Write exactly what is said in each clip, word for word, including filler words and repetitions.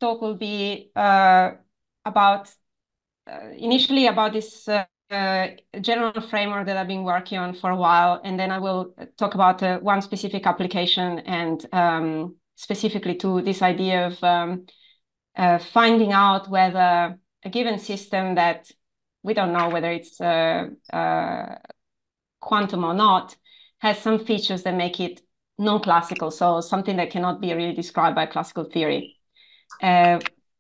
talk will be uh, about, uh, initially about this uh, uh, general framework that I've been working on for a while, and then I will talk about uh, one specific application and um, specifically to this idea of um, uh, finding out whether a given system that we don't know whether it's uh, uh, quantum or not has some features that make it non-classical, so something that cannot be really described by classical theory. Uh,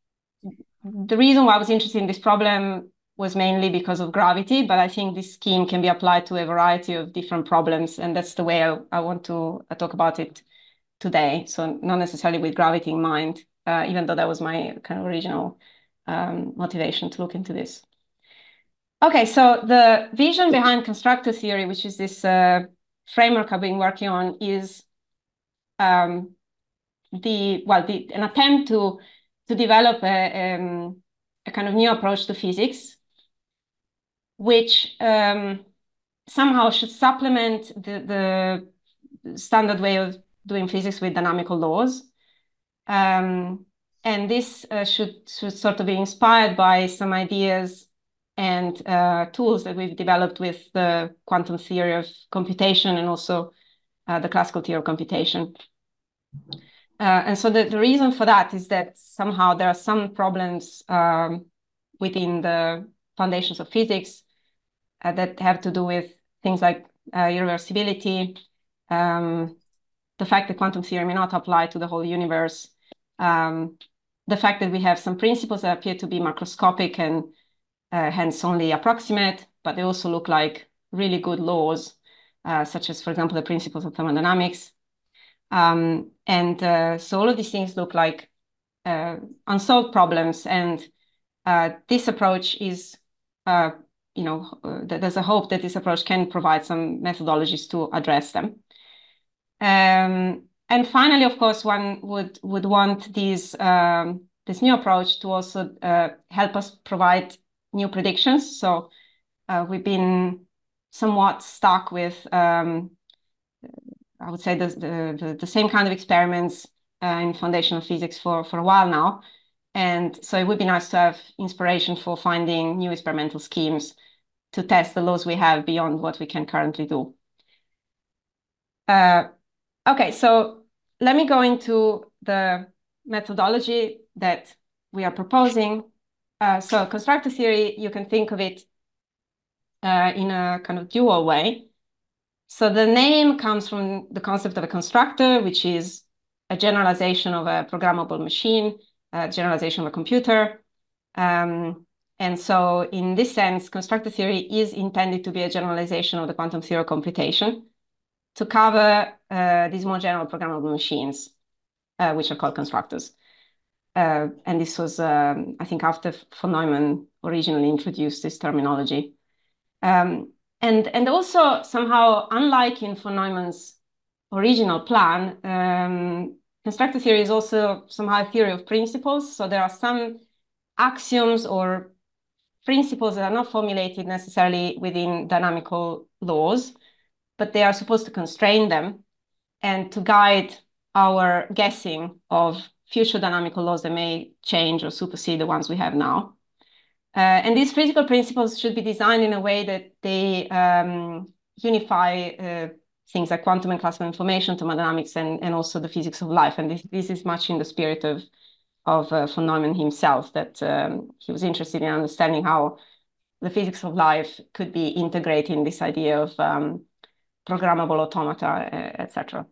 the reason why I was interested in this problem was mainly because of gravity, but I think this scheme can be applied to a variety of different problems, and that's the way I, I want to uh, talk about it today. So not necessarily with gravity in mind, uh, even though that was my kind of original um, motivation to look into this. Okay, so the vision behind constructor theory, which is this uh, framework I've been working on, is um, the well, the, an attempt to to develop a, um, a kind of new approach to physics, which um, somehow should supplement the, the standard way of doing physics with dynamical laws. Um, and this uh, should, should sort of be inspired by some ideas and uh, tools that we've developed with the quantum theory of computation and also uh, the classical theory of computation. Uh, and so the, the reason for that is that somehow there are some problems um, within the foundations of physics uh, that have to do with things like uh, irreversibility, um, the fact that quantum theory may not apply to the whole universe, um, the fact that we have some principles that appear to be macroscopic and uh, hence only approximate, but they also look like really good laws, uh, such as, for example, the principles of thermodynamics. Um, and uh, so all of these things look like uh, unsolved problems. And uh, this approach is, uh, you know, uh, there's a hope that this approach can provide some methodologies to address them. Um, and finally, of course, one would would want these um, this new approach to also uh, help us provide new predictions. So uh, we've been somewhat stuck with, um, I would say, the, the, the same kind of experiments uh, in foundational physics for, for a while now. And so it would be nice to have inspiration for finding new experimental schemes to test the laws we have beyond what we can currently do. Uh, okay, so let me go into the methodology that we are proposing. Uh, so constructor theory, you can think of it uh, in a kind of dual way. So the name comes from the concept of a constructor, which is a generalization of a programmable machine, a generalization of a computer. Um, and so in this sense, constructor theory is intended to be a generalization of the quantum theory of computation to cover uh, these more general programmable machines, uh, which are called constructors. Uh, and this was, um, I think, after von Neumann originally introduced this terminology. Um, and, and also, somehow, unlike in von Neumann's original plan, um, constructor theory is also somehow a theory of principles. So there are some axioms or principles that are not formulated necessarily within dynamical laws, but they are supposed to constrain them and to guide our guessing of future dynamical laws that may change or supersede the ones we have now. Uh, and these physical principles should be designed in a way that they um, unify uh, things like quantum and classical information, thermodynamics, and, and also the physics of life. And this, this is much in the spirit of, of uh, von Neumann himself, that um, he was interested in understanding how the physics of life could be integrated in this idea of um, programmable automata, uh, et cetera.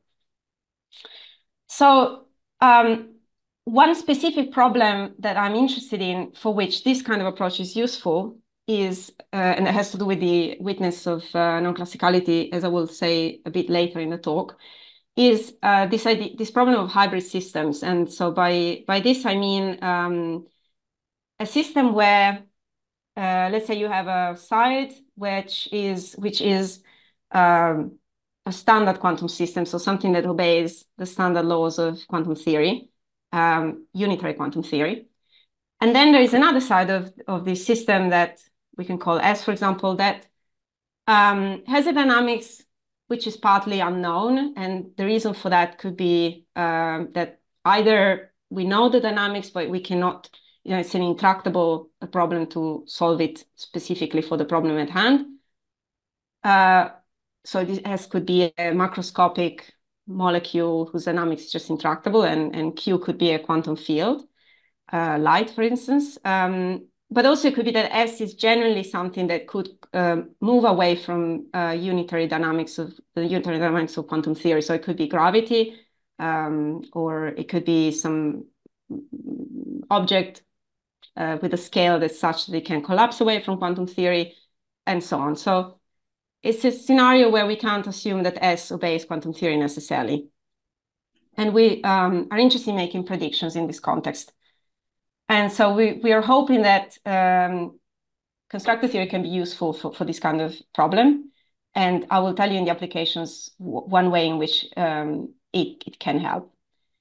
So um, one specific problem that I'm interested in for which this kind of approach is useful is, uh, and it has to do with the witness of uh, non-classicality, as I will say a bit later in the talk, is uh, this idea, this problem of hybrid systems. And so by, by this, I mean um, a system where, uh, let's say you have a side which is, which is um, a standard quantum system, so something that obeys the standard laws of quantum theory, um, unitary quantum theory. And then there is another side of, of this system that we can call S, for example, that um, has a dynamics which is partly unknown. And the reason for that could be um, that either we know the dynamics, but we cannot, you know, it's an intractable problem to solve it specifically for the problem at hand. Uh, so this S could be a macroscopic molecule whose dynamics is just intractable, and, and Q could be a quantum field, uh, light, for instance. Um, but also it could be that S is generally something that could uh, move away from uh, unitary dynamics of the unitary dynamics of quantum theory. So it could be gravity, um, or it could be some object uh, with a scale that's such that it can collapse away from quantum theory, and so on. So it's a scenario where we can't assume that S obeys quantum theory necessarily. And we um, are interested in making predictions in this context. And so we, we are hoping that um, constructor theory can be useful for, for this kind of problem. And I will tell you in the applications one way in which um, it, it can help.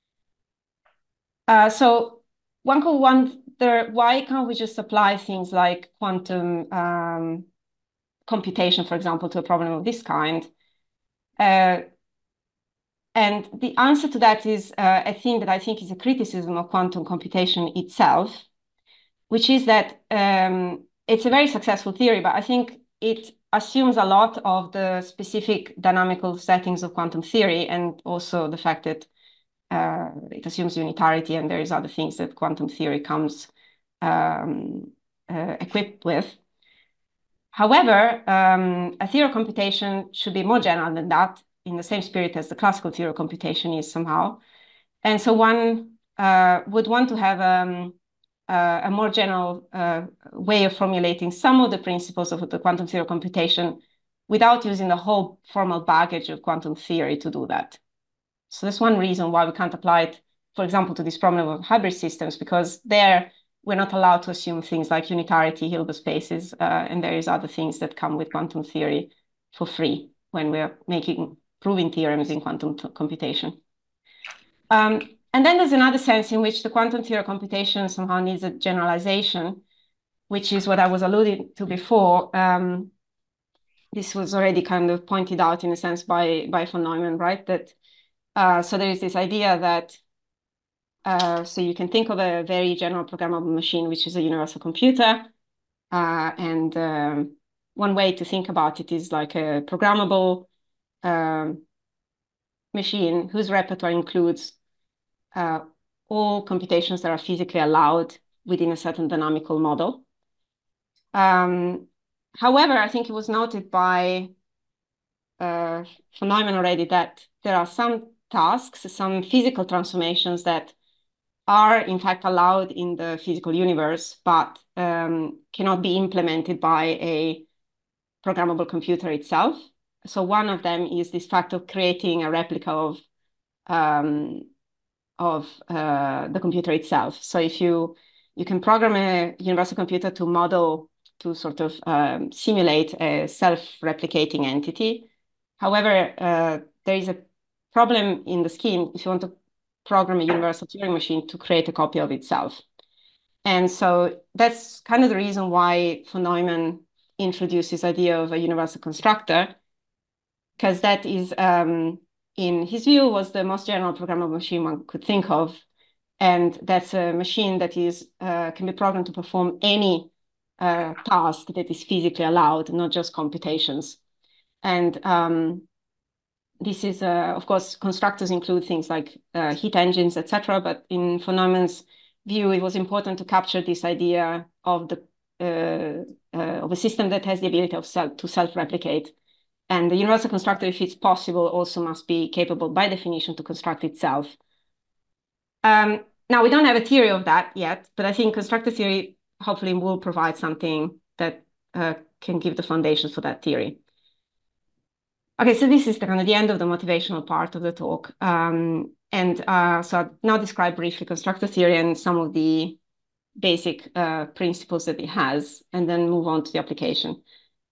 Uh, so one could wonder, why can't we just apply things like quantum um, computation, for example, to a problem of this kind? Uh, and the answer to that is uh, a thing that I think is a criticism of quantum computation itself, which is that um, it's a very successful theory, but I think it assumes a lot of the specific dynamical settings of quantum theory, and also the fact that uh, it assumes unitarity, and there is other things that quantum theory comes um, uh, equipped with. However, um, a theory of computation should be more general than that, in the same spirit as the classical theory of computation is somehow. And so one uh, would want to have um, uh, a more general uh, way of formulating some of the principles of the quantum theory of computation without using the whole formal baggage of quantum theory to do that. So that's one reason why we can't apply it, for example, to this problem of hybrid systems, because there we're not allowed to assume things like unitarity, Hilbert spaces, uh, and there is other things that come with quantum theory for free when we're making proving theorems in quantum computation. Um, and then there's another sense in which the quantum theory of computation somehow needs a generalization, which is what I was alluding to before. Um, this was already kind of pointed out in a sense by, by von Neumann, right? That uh, so there is this idea that Uh, so you can think of a very general programmable machine, which is a universal computer. Uh, and um, one way to think about it is like a programmable um, machine whose repertoire includes uh, all computations that are physically allowed within a certain dynamical model. Um, however, I think it was noted by uh, von Neumann already that there are some tasks, some physical transformations that are in fact allowed in the physical universe, but um, cannot be implemented by a programmable computer itself. So one of them is this fact of creating a replica of, um, of uh, the computer itself. So if you, you can program a universal computer to model, to sort of um, simulate a self-replicating entity. However, uh, there is a problem in the scheme if you want to program a universal Turing machine to create a copy of itself. And so that's kind of the reason why von Neumann introduced this idea of a universal constructor, because that is, um, in his view, was the most general programmable machine one could think of. And that's a machine that is uh, can be programmed to perform any uh, task that is physically allowed, not just computations. And um, this is, uh, of course, constructors include things like uh, heat engines, et cetera. But in von Neumann's view, it was important to capture this idea of the uh, uh, of a system that has the ability of self to self-replicate. And the universal constructor, if it's possible, also must be capable by definition to construct itself. Um, now, we don't have a theory of that yet, but I think constructor theory hopefully will provide something that uh, can give the foundations for that theory. Okay, so this is the, kind of the end of the motivational part of the talk. Um, and uh, so I'll now describe briefly constructor theory and some of the basic uh, principles that it has, and then move on to the application.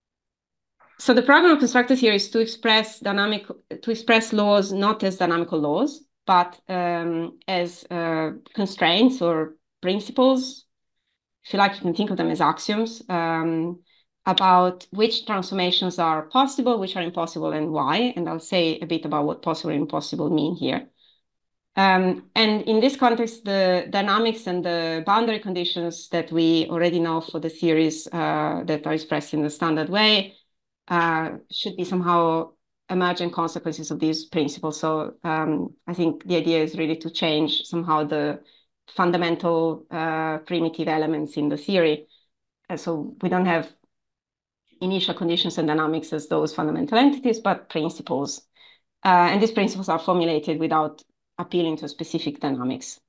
So the problem of constructor theory is to express dynamic, to express laws not as dynamical laws, but um, as uh, constraints or principles. If you like, you can think of them as axioms. Um, about which transformations are possible, which are impossible, and why. And I'll say a bit about what possible and impossible mean here. Um, and in this context, the dynamics and the boundary conditions that we already know for the theories uh, that are expressed in the standard way uh, should be somehow emergent consequences of these principles. So um, I think the idea is really to change somehow the fundamental uh, primitive elements in the theory. Uh, so we don't have initial conditions and dynamics as those fundamental entities, but principles. Uh, and these principles are formulated without appealing to specific dynamics.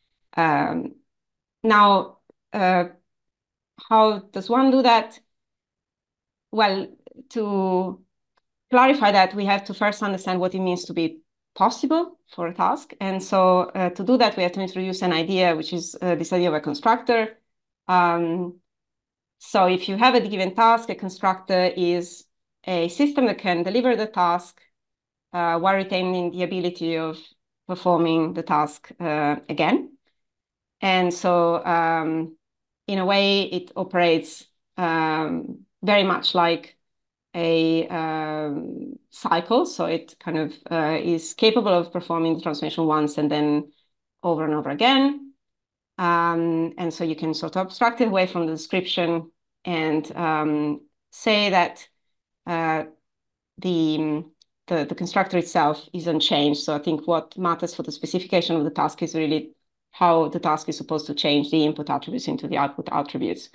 Um, now, uh, how does one do that? Well, to clarify that, we have to first understand what it means to be possible for a task. And so uh, to do that, we have to introduce an idea, which is uh, this idea of a constructor. Um, so if you have a given task, a constructor is a system that can deliver the task uh, while retaining the ability of performing the task uh, again. And so um, in a way, it operates um, very much like a um, cycle. So it kind of uh, is capable of performing the transformation once and then over and over again. Um, and so you can sort of abstract it away from the description and um, say that uh, the, the, the constructor itself is unchanged. So I think what matters for the specification of the task is really how the task is supposed to change the input attributes into the output attributes.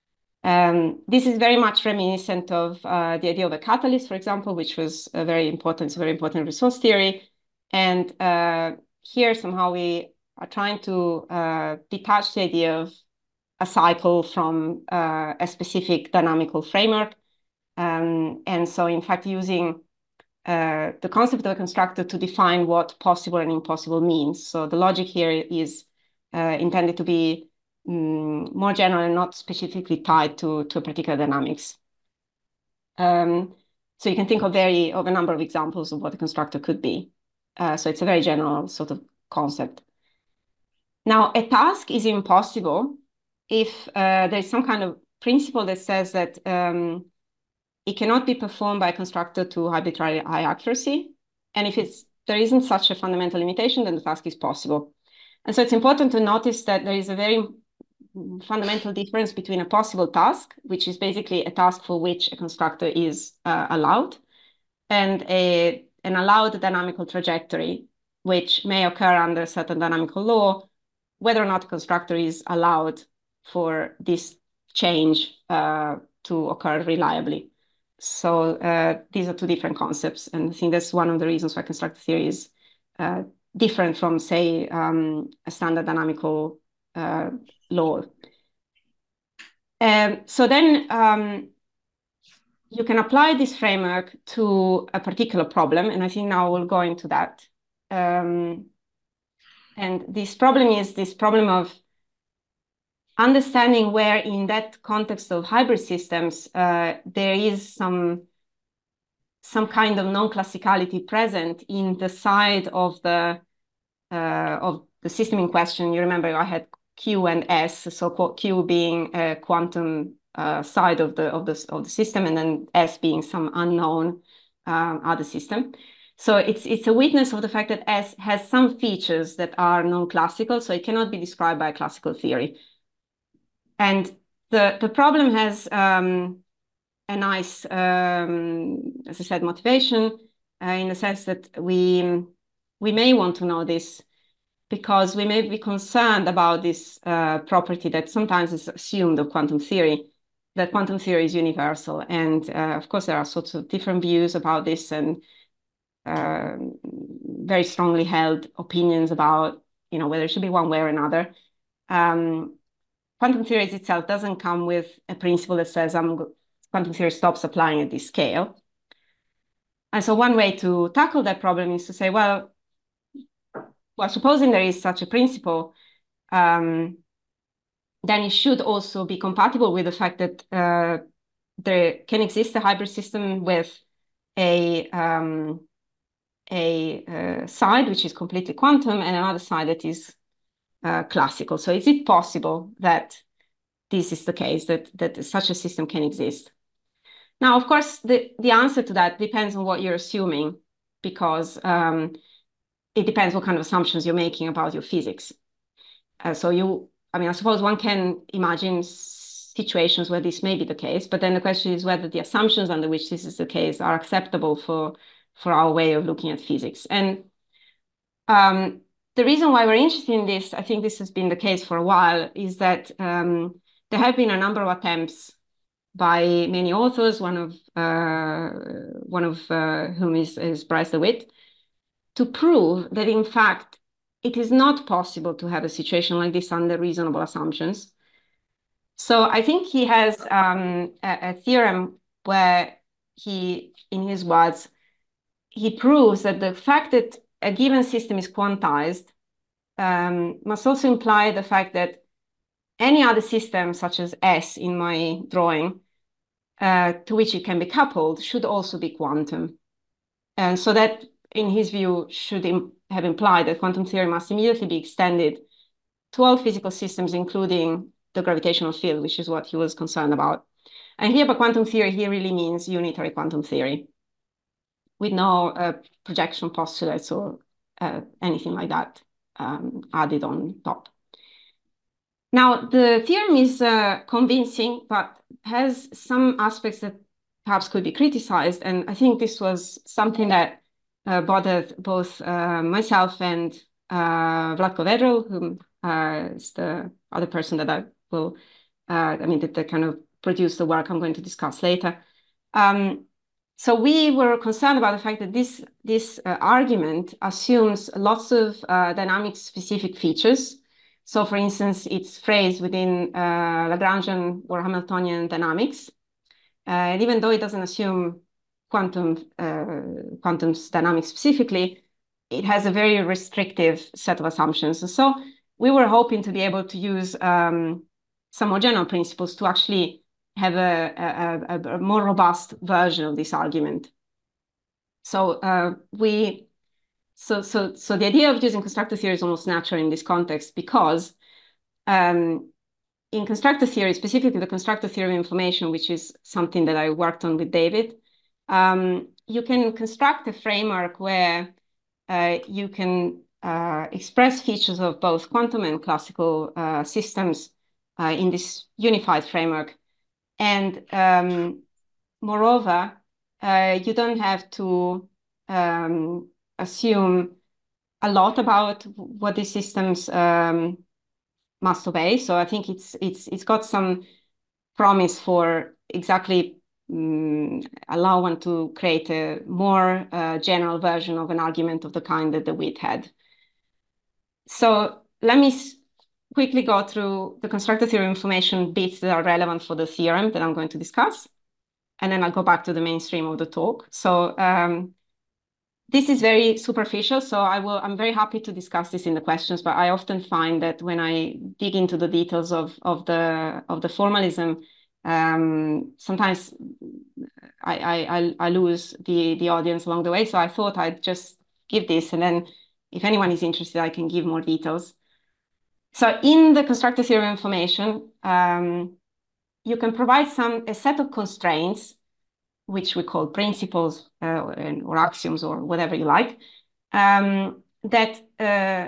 Um, this is very much reminiscent of uh, the idea of a catalyst, for example, which was a very important, it's a very important resource theory. And uh, here somehow we are trying to uh, detach the idea of a cycle from uh, a specific dynamical framework. Um, and so in fact, using uh, the concept of a constructor to define what possible and impossible means. So the logic here is uh, intended to be um, more general and not specifically tied to, to a particular dynamics. Um, so you can think of very of a number of examples of what a constructor could be. Uh, so it's a very general sort of concept. Now, a task is impossible if uh, there's some kind of principle that says that um, it cannot be performed by a constructor to arbitrarily high accuracy. And if it's, there isn't such a fundamental limitation, then the task is possible. And so it's important to notice that there is a very fundamental difference between a possible task, which is basically a task for which a constructor is uh, allowed, and a, an allowed dynamical trajectory, which may occur under a certain dynamical law, whether or not a constructor is allowed for this change uh, to occur reliably. So uh, these are two different concepts. And I think that's one of the reasons why constructor theory is uh, different from, say, um, a standard dynamical uh, law. Um, so then um, you can apply this framework to a particular problem. And I think now we'll go into that. Um, and this problem is this problem of understanding where in that context of hybrid systems, uh, there is some some kind of non-classicality present in the side of the uh, of the system in question. You remember I had Q and S, so Q being a quantum uh, side of the of the of the system, and then S being some unknown um, other system. So it's it's a witness of the fact that S has some features that are non-classical, so it cannot be described by a classical theory. And the the problem has um, a nice, um, as I said, motivation uh, in the sense that we we may want to know this because we may be concerned about this uh, property that sometimes is assumed of quantum theory, that quantum theory is universal. And uh, of course, there are sorts of different views about this and uh, very strongly held opinions about, you know, whether it should be one way or another. Um, quantum theory itself doesn't come with a principle that says I'm quantum theory stops applying at this scale. And so one way to tackle that problem is to say, well, well, supposing there is such a principle, um, then it should also be compatible with the fact that uh, there can exist a hybrid system with a, um, a uh, side which is completely quantum and another side that is uh, classical. So is it possible that this is the case, that, that such a system can exist? Now, of course, the, the answer to that depends on what you're assuming, because um, it depends what kind of assumptions you're making about your physics. Uh, so you, I mean, I suppose one can imagine situations where this may be the case, but then the question is whether the assumptions under which this is the case are acceptable for, for our way of looking at physics. And um, the reason why we're interested in this, I think this has been the case for a while, is that um, there have been a number of attempts by many authors, one of uh, one of uh, whom is, is Bryce DeWitt, to prove that in fact it is not possible to have a situation like this under reasonable assumptions. So I think he has um, a, a theorem where he, in his words, he proves that the fact that a given system is quantized um, must also imply the fact that any other system, such as S in my drawing, uh, to which it can be coupled, should also be quantum. And so that, in his view, should im have implied that quantum theory must immediately be extended to all physical systems, including the gravitational field, which is what he was concerned about. And here by quantum theory, he really means unitary quantum theory with no uh, projection postulates or uh, anything like that um, added on top. Now, the theorem is uh, convincing, but has some aspects that perhaps could be criticized. And I think this was something that uh, bothered both uh, myself and uh, Vlatko Vedrel, who uh, is the other person that I will, uh, I mean, that, that kind of produced the work I'm going to discuss later. Um, so we were concerned about the fact that this, this uh, argument assumes lots of uh, dynamics-specific features. So for instance, it's phrased within uh, Lagrangian or Hamiltonian dynamics. Uh, and even though it doesn't assume quantum uh, quantum dynamics specifically, it has a very restrictive set of assumptions. And so we were hoping to be able to use um, some more general principles to actually have a, a, a, a more robust version of this argument. So uh, we, so so so the idea of using constructor theory is almost natural in this context because um, in constructor theory, specifically the constructor theory of information, which is something that I worked on with David, um, you can construct a framework where uh, you can uh, express features of both quantum and classical uh, systems uh, in this unified framework. And um, moreover, uh, you don't have to um, assume a lot about what these systems um, must obey. So I think it's it's it's got some promise for exactly um, allow one to create a more uh, general version of an argument of the kind that DeWitt had. So let me quickly go through the constructor theory of information bits that are relevant for the theorem that I'm going to discuss. And then I'll go back to the mainstream of the talk. So um, this is very superficial, so I will, I'm very happy to discuss this in the questions, but I often find that when I dig into the details of, of, the, of the formalism, um, sometimes I, I, I lose the, the audience along the way. So I thought I'd just give this, and then if anyone is interested, I can give more details. So in the constructor theory of information, um, you can provide some a set of constraints, which we call principles uh, or axioms or whatever you like, um, that uh,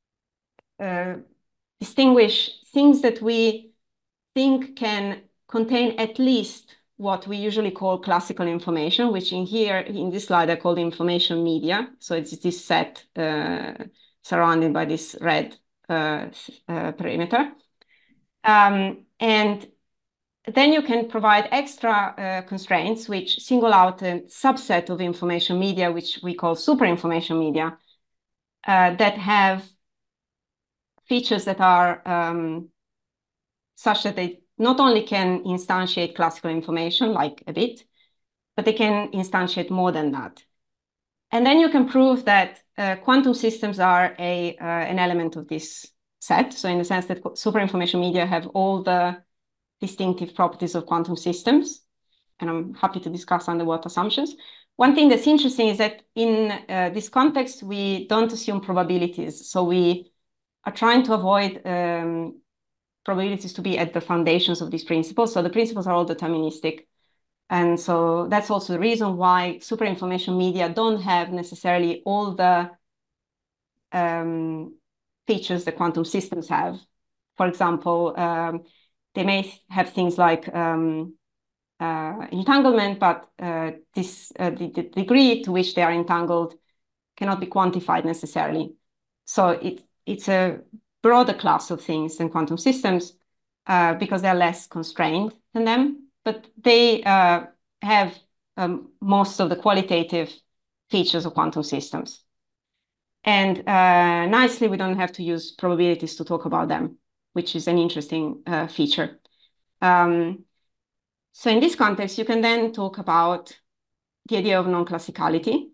uh, distinguish things that we think can contain at least what we usually call classical information, which in here, in this slide, I call the information media. So it's this set uh, surrounded by this red uh, uh, perimeter. Um, and then you can provide extra uh, constraints which single out a subset of information media, which we call super information media, uh, that have features that are um, such that they not only can instantiate classical information like a bit, but they can instantiate more than that. And then you can prove that uh, quantum systems are a, uh, an element of this set. So in the sense that super information media have all the distinctive properties of quantum systems. And I'm happy to discuss under what assumptions. One thing that's interesting is that in uh, this context, we don't assume probabilities. So we are trying to avoid um, probabilities to be at the foundations of these principles. So the principles are all deterministic. And so that's also the reason why super information media don't have necessarily all the um, features that quantum systems have. For example, um, they may have things like um, uh, entanglement, but uh, this uh, the, the degree to which they are entangled cannot be quantified necessarily. So it, it's a broader class of things than quantum systems uh, because they're less constrained than them, but they uh, have um, most of the qualitative features of quantum systems. And uh, nicely, we don't have to use probabilities to talk about them, which is an interesting uh, feature. Um, so in this context, you can then talk about the idea of non-classicality.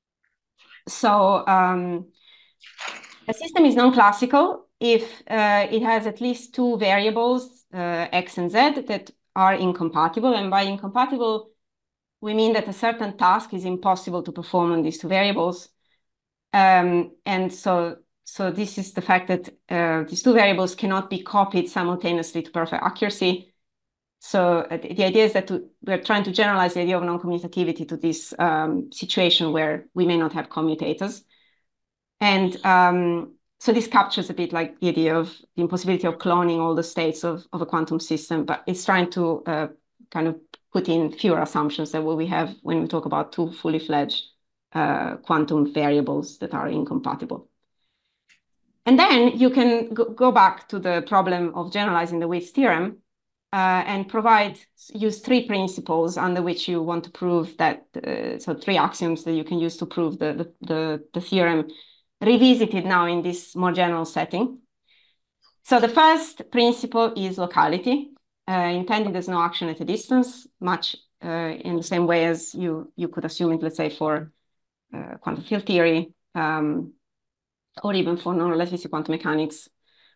So um, a system is non-classical if uh, it has at least two variables, uh, x and z, that are incompatible. And by incompatible, we mean that a certain task is impossible to perform on these two variables. Um, and so, so this is the fact that uh, these two variables cannot be copied simultaneously to perfect accuracy. So uh, the, the idea is that to, we're trying to generalize the idea of non-commutativity to this um, situation where we may not have commutators. And um, so this captures a bit like the idea of the impossibility of cloning all the states of, of a quantum system, but it's trying to uh, kind of put in fewer assumptions than what we have when we talk about two fully fledged uh, quantum variables that are incompatible. And then you can go, go back to the problem of generalizing the Witt's theorem uh, and provide, use three principles under which you want to prove that, uh, so three axioms that you can use to prove the, the, the, the theorem, revisited now in this more general setting. So the first principle is locality, uh, intended as no action at a distance, much uh, in the same way as you, you could assume it, let's say, for uh, quantum field theory, um, or even for non-relativistic quantum mechanics.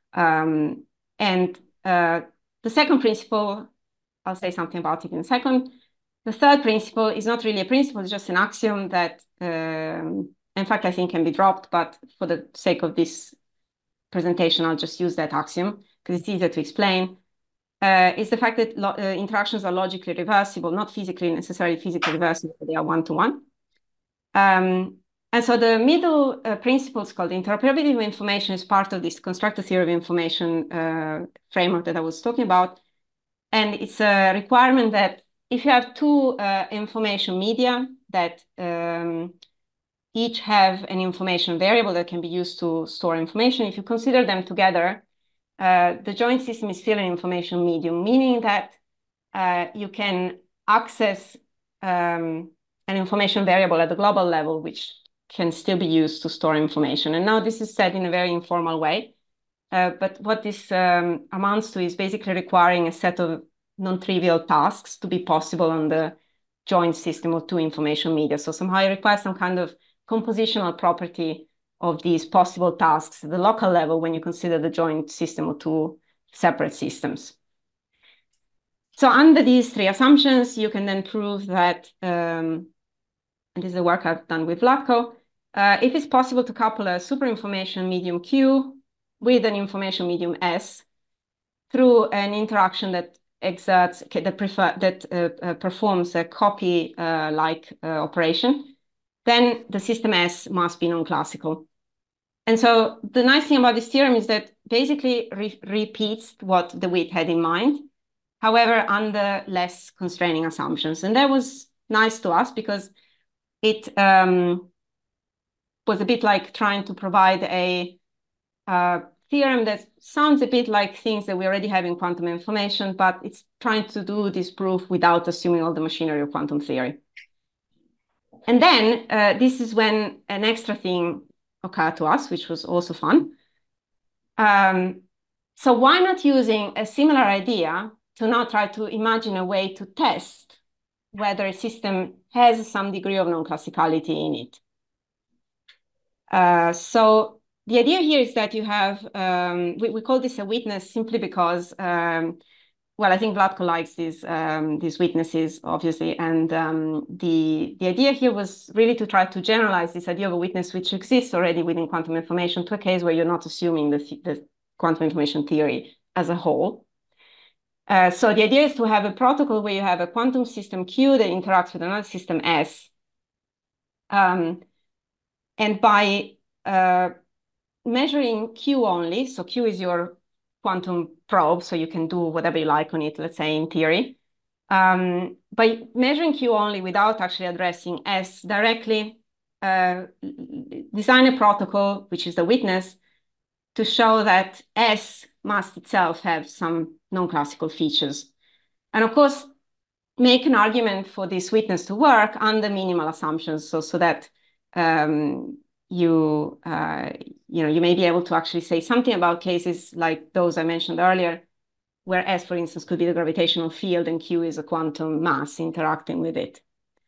Um, and uh, the second principle, I'll say something about it in a second. The third principle is not really a principle, it's just an axiom that, um, in fact, I think can be dropped, but for the sake of this presentation, I'll just use that axiom because it's easier to explain. Uh, is the fact that uh, interactions are logically reversible, not physically necessarily physically reversible, but they are one-to-one. Um, and so the middle uh, principle is called interoperability of information is part of this constructor theory of information uh, framework that I was talking about. And it's a requirement that if you have two uh, information media that um, each have an information variable that can be used to store information, if you consider them together, uh, the joint system is still an information medium, meaning that uh, you can access um, an information variable at the global level, which can still be used to store information. And now this is said in a very informal way. Uh, but what this um, amounts to is basically requiring a set of non-trivial tasks to be possible on the joint system of two information media. So somehow it requires some kind of compositional property of these possible tasks at the local level when you consider the joint system of two separate systems. So under these three assumptions, you can then prove that, um, and this is the work I've done with Vlatko, uh, if it's possible to couple a superinformation medium Q with an information medium S through an interaction that exerts, that, prefer, that uh, uh, performs a copy-like uh, uh, operation, then the system S must be non-classical. And so the nice thing about this theorem is that basically re repeats what de Witt had in mind, however, under less constraining assumptions. And that was nice to us because it um, was a bit like trying to provide a uh, theorem that sounds a bit like things that we already have in quantum information, but it's trying to do this proof without assuming all the machinery of quantum theory. And then uh, this is when an extra thing occurred to us, which was also fun. Um, so why not using a similar idea to now try to imagine a way to test whether a system has some degree of non-classicality in it? Uh, so the idea here is that you have, um, we, we call this a witness simply because, um, well, I think Vlatko likes these, um, these witnesses, obviously. And um, the, the idea here was really to try to generalize this idea of a witness which exists already within quantum information to a case where you're not assuming the, the quantum information theory as a whole. Uh, so the idea is to have a protocol where you have a quantum system Q that interacts with another system S. Um, and by uh, measuring Q only, so Q is your quantum probe, so you can do whatever you like on it, let's say in theory. Um, by measuring Q only without actually addressing S directly, uh, design a protocol, which is the witness, to show that S must itself have some non-classical features. And of course, make an argument for this witness to work under minimal assumptions, so, so that um, you, uh, you know, you may be able to actually say something about cases like those I mentioned earlier, where S, for instance, could be the gravitational field and Q is a quantum mass interacting with it.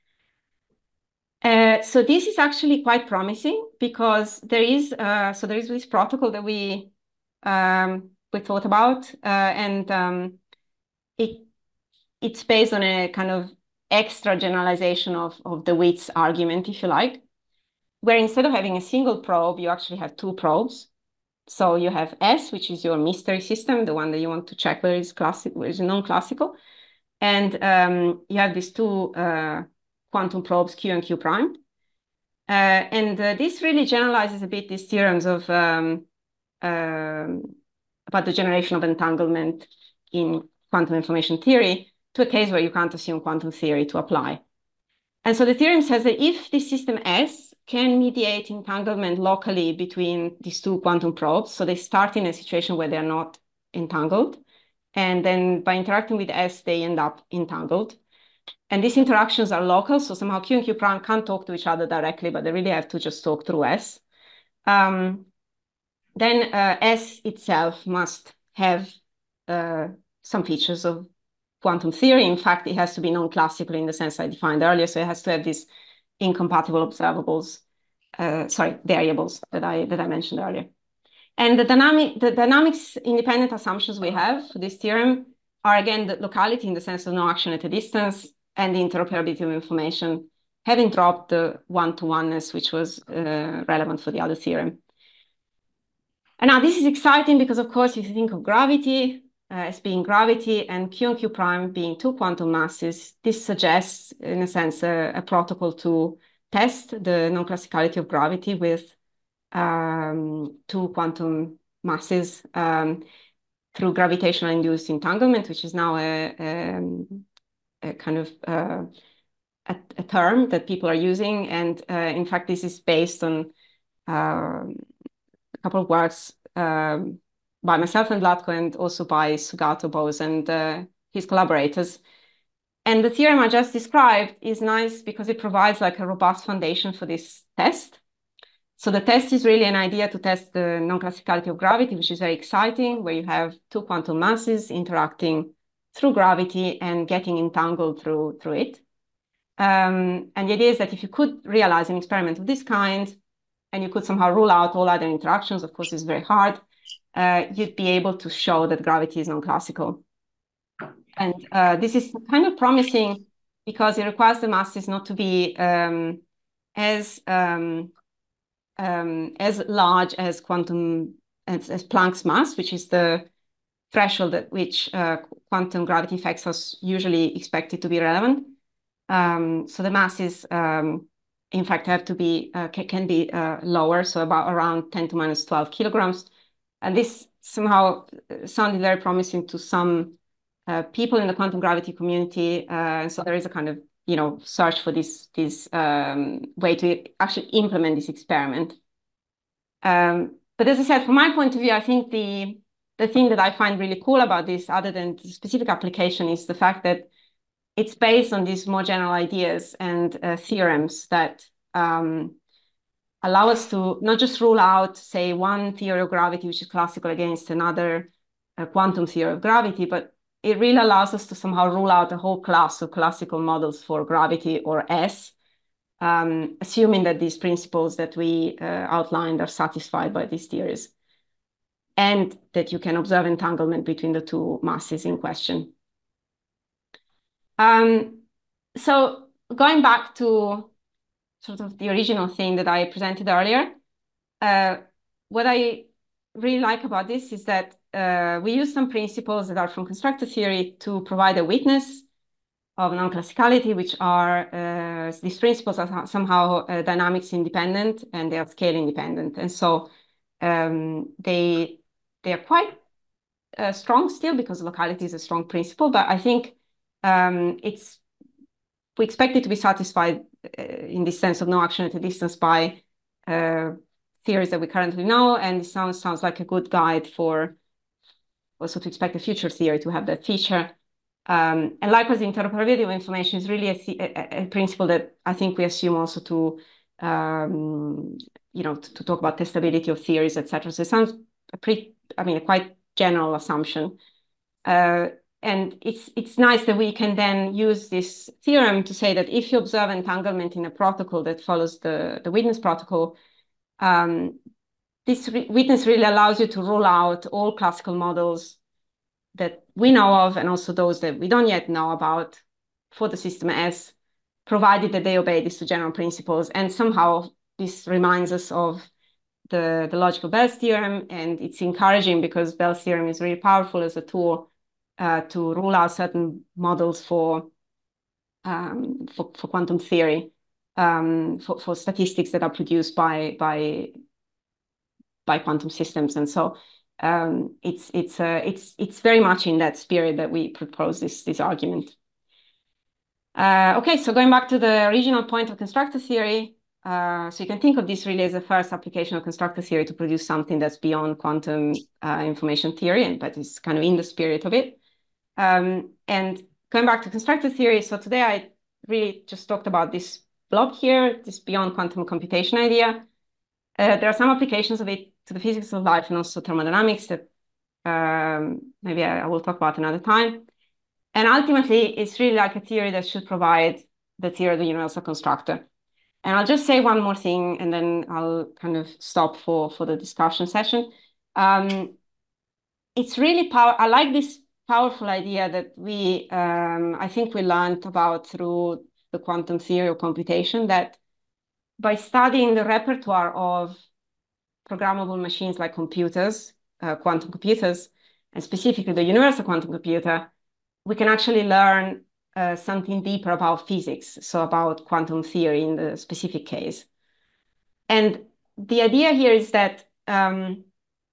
Uh, so this is actually quite promising because there is uh, so there is this protocol that we um, we thought about, uh, and um, it it's based on a kind of extra generalization of of the Witt's argument, if you like, where instead of having a single probe, you actually have two probes. So you have S, which is your mystery system, the one that you want to check where is classic, where is non-classical, and um, you have these two uh, quantum probes, Q and Q prime. Uh, and uh, this really generalizes a bit these theorems of um, um, about the generation of entanglement in quantum information theory to a case where you can't assume quantum theory to apply. And so the theorem says that if this system S can mediate entanglement locally between these two quantum probes, so they start in a situation where they're not entangled, and then by interacting with S, they end up entangled. And these interactions are local, so somehow Q and Q prime can't talk to each other directly, but they really have to just talk through S. Um, then uh, S itself must have uh, some features of quantum theory. In fact, it has to be non-classical in the sense I defined earlier, so it has to have these incompatible observables, uh, sorry, variables that I that I mentioned earlier. And the dynamic, the dynamics independent assumptions we have for this theorem are again the locality in the sense of no action at a distance, and the interoperability of information, having dropped the one-to-oneness, which was uh, relevant for the other theorem. And now this is exciting because, of course, if you think of gravity uh, as being gravity and Q and Q prime being two quantum masses, this suggests, in a sense, a, a protocol to test the non-classicality of gravity with um, two quantum masses um, through gravitational induced entanglement, which is now a, a, a kind of uh, a, a term that people are using. And uh, in fact, this is based on uh, a couple of works um, by myself and Vlatko, and also by Sugato Bose and uh, his collaborators. And the theorem I just described is nice because it provides like a robust foundation for this test. So the test is really an idea to test the non-classicality of gravity, which is very exciting, where you have two quantum masses interacting through gravity and getting entangled through, through it. Um, and the idea is that if you could realize an experiment of this kind, and you could somehow rule out all other interactions, of course, it's very hard, uh, you'd be able to show that gravity is non-classical. And uh, this is kind of promising because it requires the masses not to be um, as um, um, as large as quantum as, as Planck's mass, which is the threshold at which uh, quantum gravity effects are usually expected to be relevant. Um, so the masses, um, in fact, have to be uh, can be uh, lower, so about around ten to minus twelve kilograms. And this somehow sounded very promising to some uh, people in the quantum gravity community. Uh, so there is a kind of you know search for this this um, way to actually implement this experiment. Um, but as I said, from my point of view, I think the the thing that I find really cool about this, other than the specific application, is the fact that it's based on these more general ideas and uh, theorems that um, allow us to not just rule out, say, one theory of gravity, which is classical, against another uh, quantum theory of gravity, but it really allows us to somehow rule out a whole class of classical models for gravity or S, um, assuming that these principles that we uh, outlined are satisfied by these theories, and that you can observe entanglement between the two masses in question. Um, so going back to sort of the original thing that I presented earlier, uh, what I really like about this is that uh, we use some principles that are from constructor theory to provide a witness of non-classicality, which are, uh, these principles are somehow uh, dynamics independent and they are scale independent. And so Um, they they are quite uh, strong still because locality is a strong principle, but I think um, it's we expect it to be satisfied uh, in the sense of no action at a distance by uh, theories that we currently know, and it sounds sounds like a good guide for also to expect a future theory to have that feature. Um, and likewise, the interoperability of information is really a, a, a principle that I think we assume also to, um, you know, to, to talk about testability of theories, et cetera. So it sounds a pretty, I mean, a quite general assumption. Uh, and it's it's nice that we can then use this theorem to say that if you observe entanglement in a protocol that follows the, the witness protocol, um, this re witness really allows you to rule out all classical models that we know of and also those that we don't yet know about for the system S, provided that they obey these two general principles. And somehow this reminds us of the, the logical Bell's theorem, and it's encouraging because Bell's theorem is really powerful as a tool uh, to rule out certain models for, um, for, for quantum theory, um, for, for statistics that are produced by, by, by quantum systems. And so um, it's it's uh, it's it's very much in that spirit that we propose this this argument. Uh, okay, so going back to the original point of constructor theory, uh, so you can think of this really as the first application of constructor theory to produce something that's beyond quantum uh, information theory, and but it's kind of in the spirit of it. Um, and going back to constructor theory, so today I really just talked about this blob here, this beyond quantum computation idea. Uh, there are some applications of it to the physics of life and also thermodynamics that um, maybe I, I will talk about another time. And ultimately, it's really like a theory that should provide the theory of the universal constructor. And I'll just say one more thing, and then I'll kind of stop for, for the discussion session. Um, it's really power. I like this powerful idea that we, um, I think we learned about through the quantum theory of computation, that by studying the repertoire of programmable machines like computers, uh, quantum computers, and specifically the universal quantum computer, we can actually learn uh, something deeper about physics, so about quantum theory in the specific case. And the idea here is that um,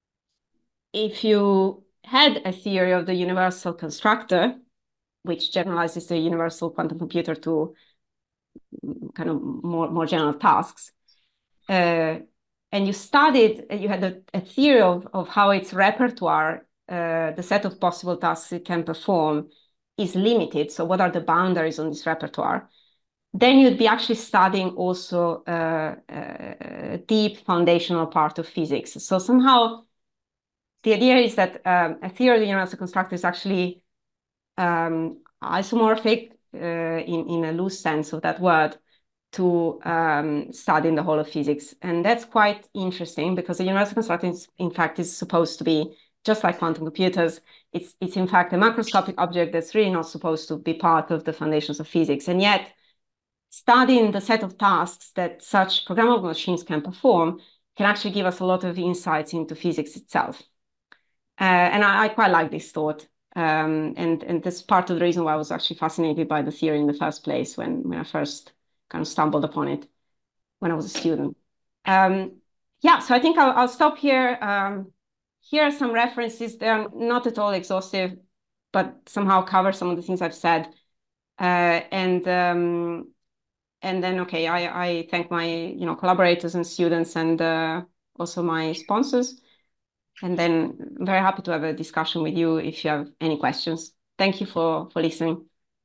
if you had a theory of the universal constructor, which generalizes the universal quantum computer to kind of more, more general tasks, uh, and you studied, you had a, a theory of, of how its repertoire, uh, the set of possible tasks it can perform, is limited. So what are the boundaries on this repertoire? Then you'd be actually studying also uh, a deep foundational part of physics. So somehow the idea is that um, a theory of the universal constructor is actually um, isomorphic uh, in, in a loose sense of that word, to um, study in the whole of physics. And that's quite interesting because the universal constructor, is, in fact, is supposed to be just like quantum computers. It's, it's in fact a macroscopic object that's really not supposed to be part of the foundations of physics. And yet, studying the set of tasks that such programmable machines can perform can actually give us a lot of insights into physics itself. Uh, and I, I quite like this thought. Um, and, and that's part of the reason why I was actually fascinated by the theory in the first place when, when I first kind of stumbled upon it when I was a student. Um, yeah, so I think I'll, I'll stop here. Um, here are some references. They're not at all exhaustive, but somehow cover some of the things I've said. Uh, and um, and then, okay, I, I thank my you know collaborators and students and uh, also my sponsors. And then I'm very happy to have a discussion with you if you have any questions. Thank you for, for listening.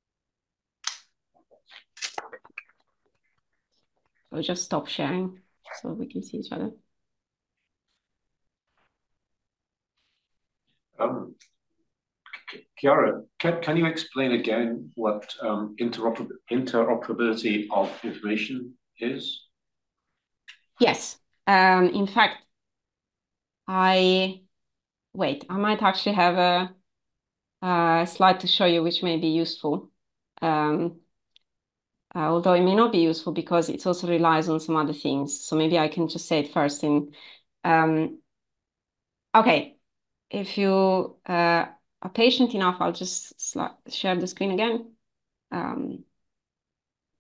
I'll just stop sharing so we can see each other. Um, Chiara, can, can you explain again what um, interoper interoperability of information is? Yes. Um, in fact, I, wait, I might actually have a, a slide to show you, which may be useful. Um, uh, although it may not be useful because it also relies on some other things. So maybe I can just say it first in, um, okay, if you uh, are patient enough, I'll just share the screen again. Um,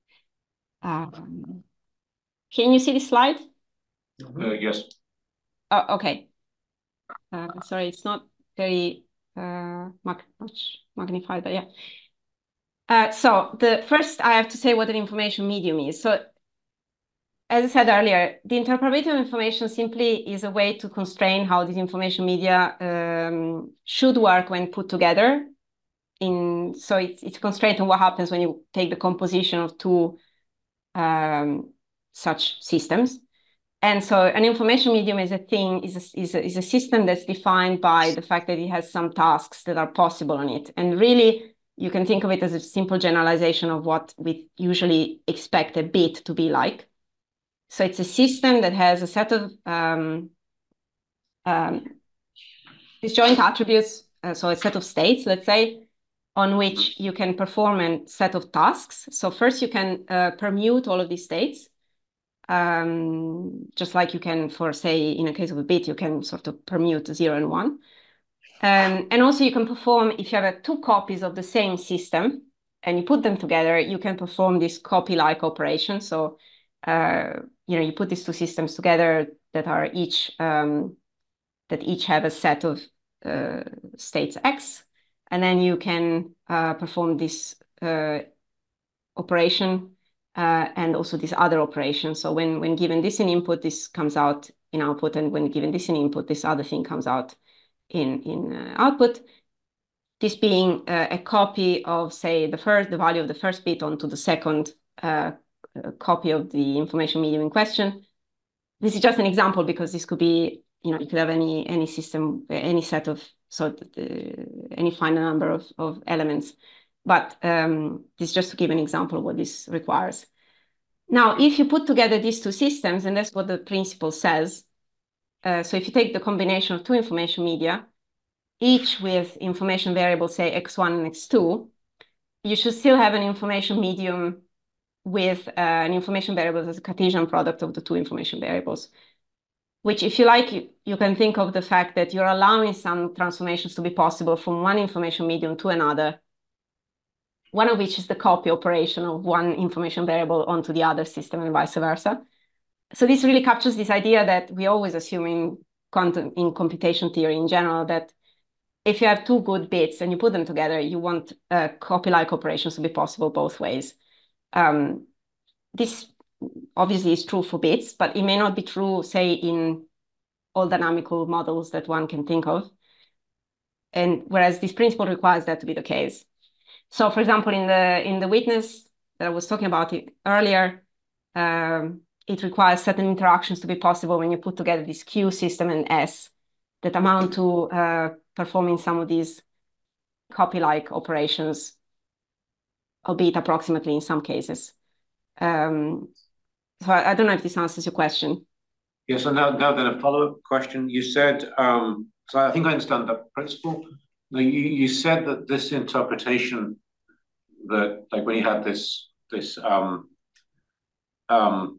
um, can you see the slide? Uh, yes. Oh, okay. Uh, sorry, it's not very uh, mag much magnified, but yeah. Uh, so the first, I have to say what an information medium is. So as I said earlier, the interoperability of information simply is a way to constrain how these information media um, should work when put together. In so it's it's a constraint on what happens when you take the composition of two um, such systems. And so an information medium is a thing, is a, is, a, is a system that's defined by the fact that it has some tasks that are possible on it. And really, you can think of it as a simple generalization of what we usually expect a bit to be like. So it's a system that has a set of um, um, disjoint attributes, uh, so a set of states, let's say, on which you can perform a set of tasks. So first you can uh, permute all of these states. Um, just like you can for, say, in a case of a bit, you can sort of permute zero and one. Um, and also you can perform, if you have uh, two copies of the same system and you put them together, you can perform this copy-like operation. So, uh, you know, you put these two systems together that are each, um, that each have a set of uh, states X, and then you can uh, perform this uh, operation uh, and also this other operation. So when, when given this in input, this comes out in output, and when given this in input, this other thing comes out in, in uh, output. This being uh, a copy of, say, the first, the value of the first bit onto the second uh, uh, copy of the information medium in question. This is just an example because this could be, you know, you could have any any system, any set of, so the, any finite number of, of elements. But um, this is just to give an example of what this requires. Now, if you put together these two systems, and that's what the principle says, uh, so if you take the combination of two information media, each with information variables, say x one and x two, you should still have an information medium with uh, an information variable as a Cartesian product of the two information variables, which, if you like, you, you can think of the fact that you're allowing some transformations to be possible from one information medium to another, one of which is the copy operation of one information variable onto the other system and vice versa. So this really captures this idea that we always assume in quantum, in computation theory in general, that if you have two good bits and you put them together, you want uh, copy-like operations to be possible both ways. Um, this obviously is true for bits, but it may not be true, say, in all dynamical models that one can think of. And whereas this principle requires that to be the case. So, for example, in the in the witness that I was talking about it earlier, um, it requires certain interactions to be possible when you put together this Q system and S that amount to uh, performing some of these copy-like operations, albeit approximately in some cases. Um, so I, I don't know if this answers your question. Yeah, so now, now then a follow-up question. You said, um, so I think I understand that principle. Now, you, you said that this interpretation, that like when you have this, this, um, um,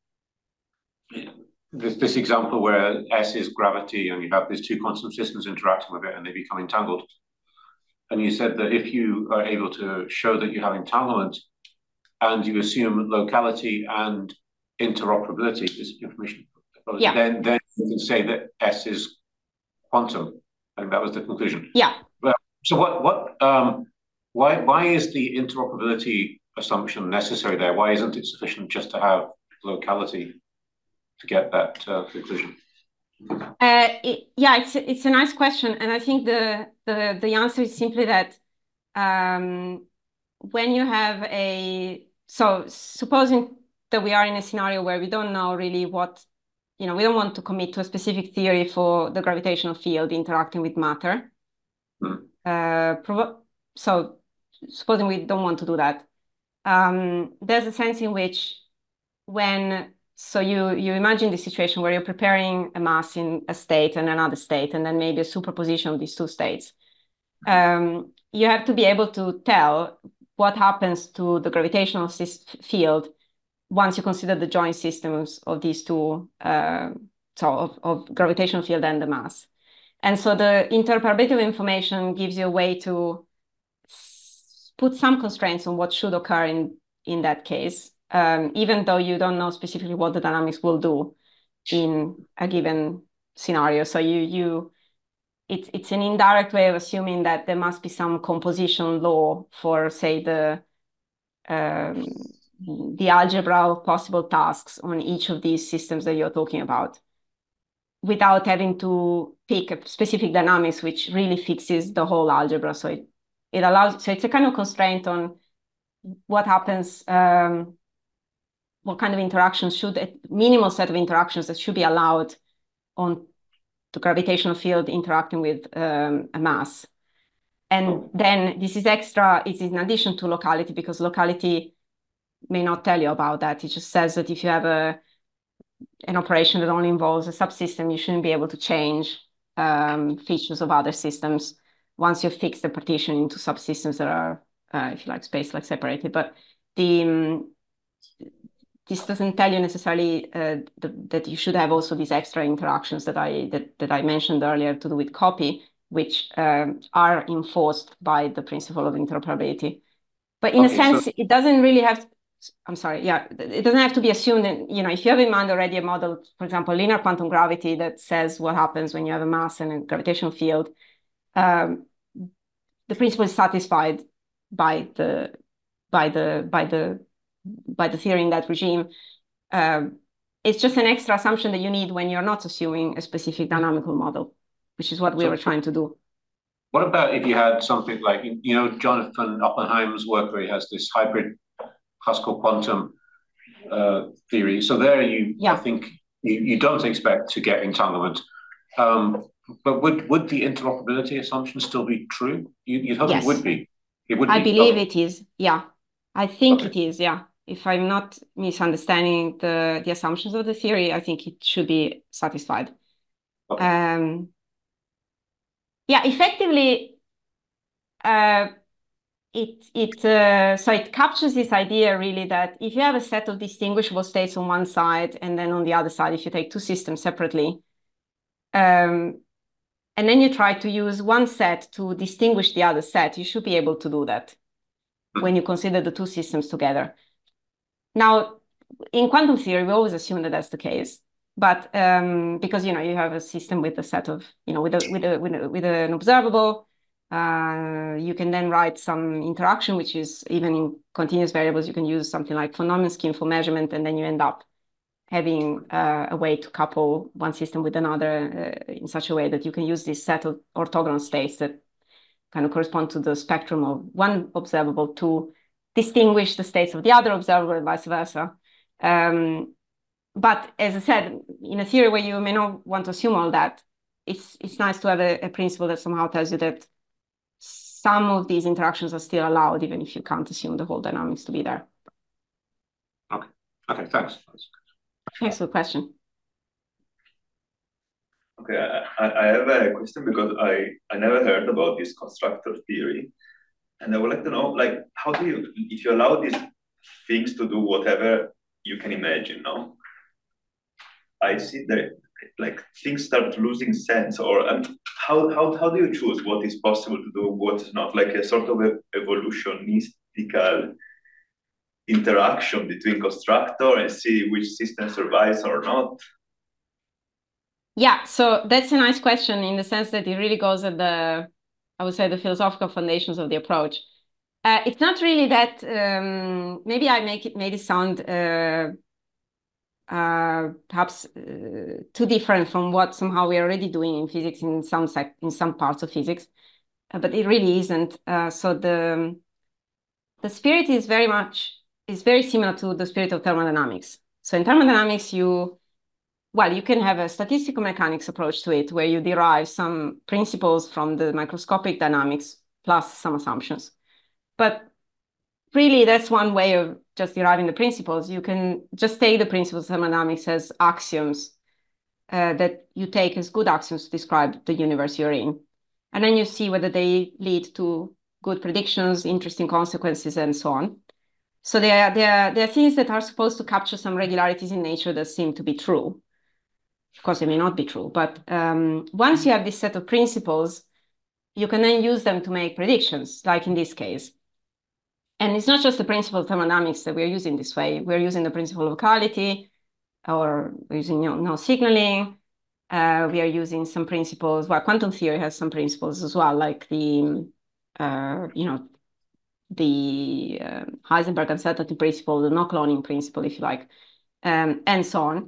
this, this example where S is gravity and you have these two quantum systems interacting with it and they become entangled. And you said that if you are able to show that you have entanglement and you assume locality and interoperability, this information, yeah. then, then you can say that S is quantum. I think that was the conclusion. Yeah. But, so what, what, um, why, why is the interoperability assumption necessary there? Why isn't it sufficient just to have locality to get that uh, conclusion? Uh, it, yeah, it's it's a nice question, and I think the the the answer is simply that um, when you have a so supposing that we are in a scenario where we don't know really what, you know, we don't want to commit to a specific theory for the gravitational field interacting with matter. Hmm. Uh, so supposing we don't want to do that, um, there's a sense in which when So you, you imagine the situation where you're preparing a mass in a state and another state, and then maybe a superposition of these two states. Um, you have to be able to tell what happens to the gravitational field once you consider the joint systems of these two, uh, so of, of gravitational field and the mass. And so the interoperability of information gives you a way to put some constraints on what should occur in, in that case. Um, even though you don't know specifically what the dynamics will do in a given scenario. So you you it's it's an indirect way of assuming that there must be some composition law for, say, the um, the algebra of possible tasks on each of these systems that you're talking about, without having to pick a specific dynamics which really fixes the whole algebra. So it, it allows, so it's a kind of constraint on what happens, um, what kind of interactions should, a minimal set of interactions that should be allowed on the gravitational field interacting with um, a mass. And then this is extra, it's in addition to locality, because locality may not tell you about that. It just says that if you have a an operation that only involves a subsystem, you shouldn't be able to change um, features of other systems once you've fixed the partition into subsystems that are, uh, if you like, space-like separated. But the um, this doesn't tell you necessarily uh, the, that you should have also these extra interactions that I that, that I mentioned earlier to do with copy, which um, are enforced by the principle of interoperability. But in okay, a sense, so it doesn't really have to, I'm sorry, yeah, it doesn't have to be assumed that, you know, if you have in mind already a model, for example, linear quantum gravity that says what happens when you have a mass and a gravitational field, um, the principle is satisfied by the by the by the by the theory in that regime. Um, it's just an extra assumption that you need when you're not assuming a specific dynamical model, which is what we so, were trying to do. What about if you had something like, you know, Jonathan Oppenheim's work where he has this hybrid classical quantum uh, theory. So there you, yeah. I think, you, you don't expect to get entanglement. Um, but would, would the interoperability assumption still be true? You, you'd hope yes. it would be. It would I be. believe okay. it is, yeah. I think okay. it is, yeah. If I'm not misunderstanding the, the assumptions of the theory, I think it should be satisfied. Okay. Um, yeah, effectively, uh, it it uh, so it captures this idea really that if you have a set of distinguishable states on one side, and then on the other side, if you take two systems separately, um, and then you try to use one set to distinguish the other set, you should be able to do that when you consider the two systems together. Now, in quantum theory, we always assume that that's the case. But um, because, you know, you have a system with a set of, you know, with a with a with, a, with an observable, uh, you can then write some interaction, which is even in continuous variables. You can use something like phenomenon scheme for measurement, and then you end up having uh, a way to couple one system with another uh, in such a way that you can use this set of orthogonal states that kind of correspond to the spectrum of one observable to distinguish the states of the other observable and vice versa. Um, but as I said, in a theory where you may not want to assume all that, it's it's nice to have a, a principle that somehow tells you that some of these interactions are still allowed, even if you can't assume the whole dynamics to be there. Okay. Okay. Thanks. Thanks for the question. Okay, I, I have a question because I, I never heard about this constructor theory. And I would like to know, like, how do you, if you allow these things to do whatever you can imagine, no? I see that, like, things start losing sense, or um, how, how, how do you choose what is possible to do, what is not? Like a sort of a evolutionistical interaction between constructor and see which system survives or not? Yeah, so that's a nice question in the sense that it really goes at the, I would say, the philosophical foundations of the approach. Uh, it's not really that, um, maybe I make it, made it sound uh, uh, perhaps uh, too different from what somehow we're already doing in physics in some sec in some parts of physics, uh, but it really isn't. Uh, so the, the spirit is very much, is very similar to the spirit of thermodynamics. So in thermodynamics, you, well, you can have a statistical mechanics approach to it where you derive some principles from the microscopic dynamics plus some assumptions. But really, that's one way of just deriving the principles. You can just take the principles of thermodynamics as axioms uh, that you take as good axioms to describe the universe you're in. And then you see whether they lead to good predictions, interesting consequences, and so on. So there are, there are, there are things that are supposed to capture some regularities in nature that seem to be true. Of course, they may not be true, but um, once you have this set of principles, you can then use them to make predictions, like in this case. And it's not just the principle of thermodynamics that we're using this way. We're using the principle of locality, or we're using you know, no signaling. Uh, we are using some principles. Well, quantum theory has some principles as well, like the, uh, you know, the uh, Heisenberg uncertainty principle, the no cloning principle, if you like, um, and so on.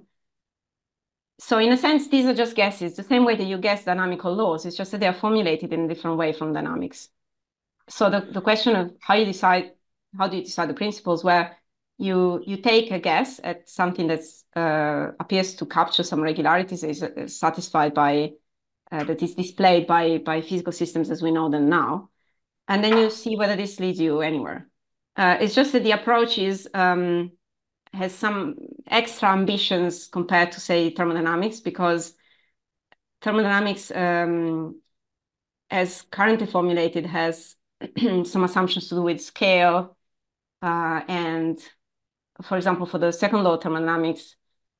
So in a sense, these are just guesses, the same way that you guess dynamical laws. It's just that they are formulated in a different way from dynamics. So the, the question of how you decide, how do you decide the principles, where you you take a guess at something that uh, appears to capture some regularities, is uh, satisfied by, uh, that is displayed by, by physical systems as we know them now. And then you see whether this leads you anywhere. Uh, it's just that the approach is, um, has some extra ambitions compared to, say, thermodynamics, because thermodynamics, um, as currently formulated, has some assumptions to do with scale. Uh, and for example, for the second law of thermodynamics,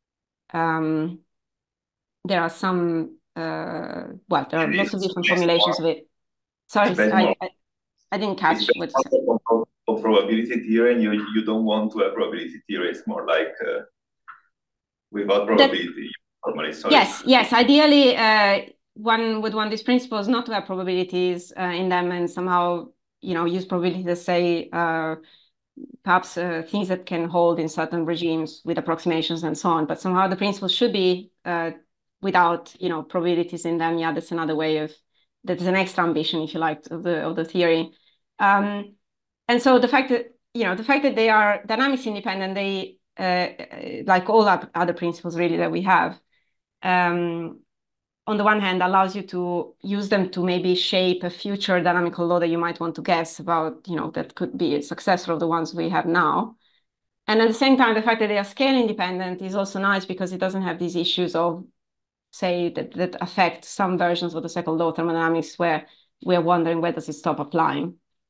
um, there are some, uh, well, there are And lots of it's different based formulations more, of it. Sorry, it's based I, more, I, I didn't it's catch based what you said. more of, of probability theory, and you, you don't want to have probability theory. It's more like uh, without That, probability, normally. So yes, it's, yes. Ideally, uh, one would want these principles not to have probabilities uh, in them, and somehow, you know, use probability to say uh, perhaps uh, things that can hold in certain regimes with approximations and so on. But somehow the principles should be uh, without, you know, probabilities in them. Yeah, that's another way of, that's an extra ambition, if you like, of the of the theory. Um, and so the fact that, you know, the fact that they are dynamics independent, they uh, like all other principles really that we have, um, on the one hand, allows you to use them to maybe shape a future dynamical law that you might want to guess about, you know, that could be a successor of the ones we have now. And at the same time, the fact that they are scale independent is also nice, because it doesn't have these issues of, say, that, that affect some versions of the second law of thermodynamics, where we're wondering where does it stop applying.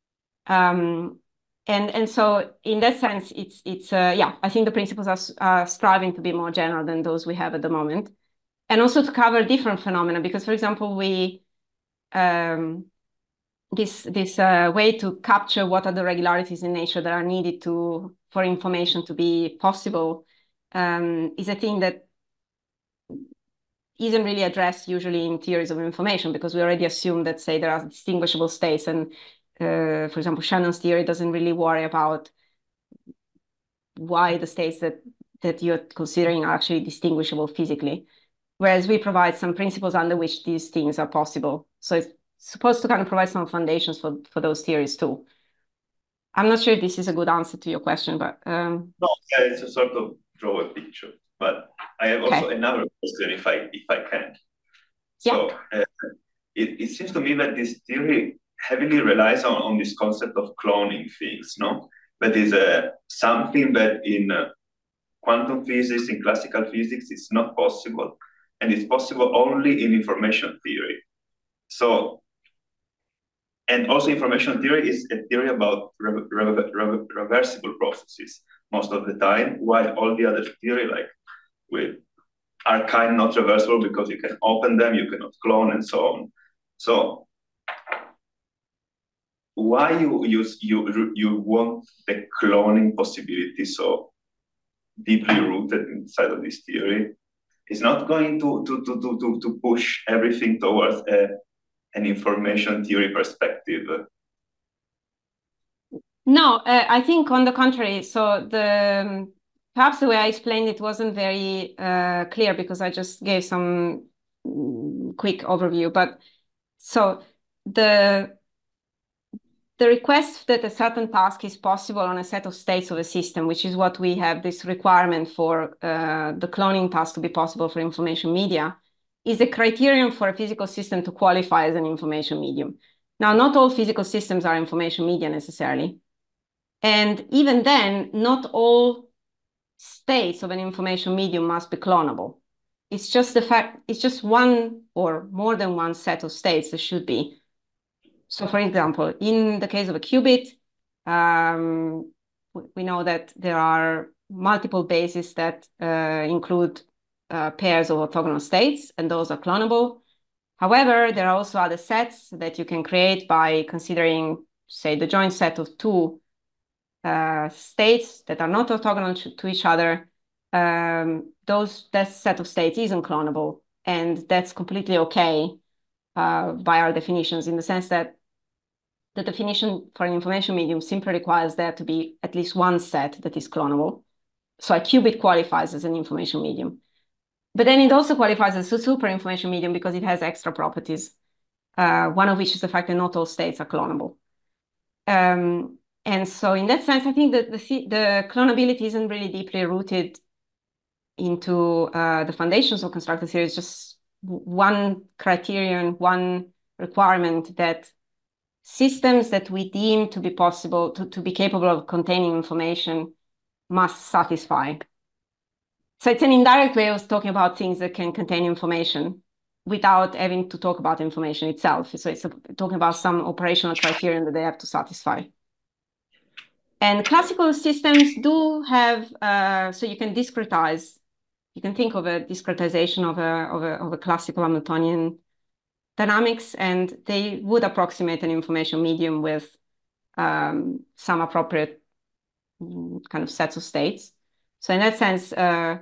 Um, and and so in that sense, it's it's uh, yeah, I think the principles are, are striving to be more general than those we have at the moment, and also to cover different phenomena. Because, for example, we um, this this uh, way to capture what are the regularities in nature that are needed to for information to be possible um, is a thing that isn't really addressed usually in theories of information, because we already assume that, say, there are distinguishable states, and uh, for example, Shannon's theory doesn't really worry about why the states that that you're considering are actually distinguishable physically, whereas we provide some principles under which these things are possible. So it's supposed to kind of provide some foundations for for those theories too. I'm not sure if this is a good answer to your question, but um, no, yeah, it's a sort of draw a picture. But I have also okay. another question, if I if I can. Yeah. So uh, it, it seems to me that this theory heavily relies on, on this concept of cloning things, no? But is uh, something that in uh, quantum physics, in classical physics, is not possible, and it's possible only in information theory. So, and also information theory is a theory about re re re reversible processes most of the time, while all the other theory, like with are kind of not reversible because you can open them, you cannot clone, and so on. So why you use you you want the cloning possibility so deeply rooted inside of this theory? It's not going to to to to to, to push everything towards a, an information theory perspective. No, uh, I think on the contrary. So the um, perhaps the way I explained it wasn't very uh, clear, because I just gave some mm, quick overview. But so the the request that a certain task is possible on a set of states of a system, which is what we have this requirement for uh, the cloning task to be possible for information media, is a criterion for a physical system to qualify as an information medium. Now, not all physical systems are information media necessarily. And even then, not all states of an information medium must be clonable. It's just the fact, it's just one or more than one set of states that should be. So for example, in the case of a qubit, um, we know that there are multiple bases that uh, include uh, pairs of orthogonal states, and those are clonable. However, there are also other sets that you can create by considering, say, the joint set of two uh, states that are not orthogonal to, to each other. Um, those, that set of states isn't clonable. And that's completely okay uh, by our definitions, in the sense that the definition for an information medium simply requires there to be at least one set that is clonable. So a qubit qualifies as an information medium. But then it also qualifies as a super information medium because it has extra properties, uh, one of which is the fact that not all states are clonable. Um, and so in that sense, I think that the, the clonability isn't really deeply rooted into uh, the foundations of constructor theory. It's just one criterion, one requirement that systems that we deem to be possible, to, to be capable of containing information must satisfy. So it's an indirect way of talking about things that can contain information without having to talk about information itself. So it's a, talking about some operational criterion that they have to satisfy. And classical systems do have, uh, so you can discretize, you can think of a discretization of a, of a, of a classical Hamiltonian dynamics, and they would approximate an information medium with um, some appropriate kind of sets of states. So in that sense, uh,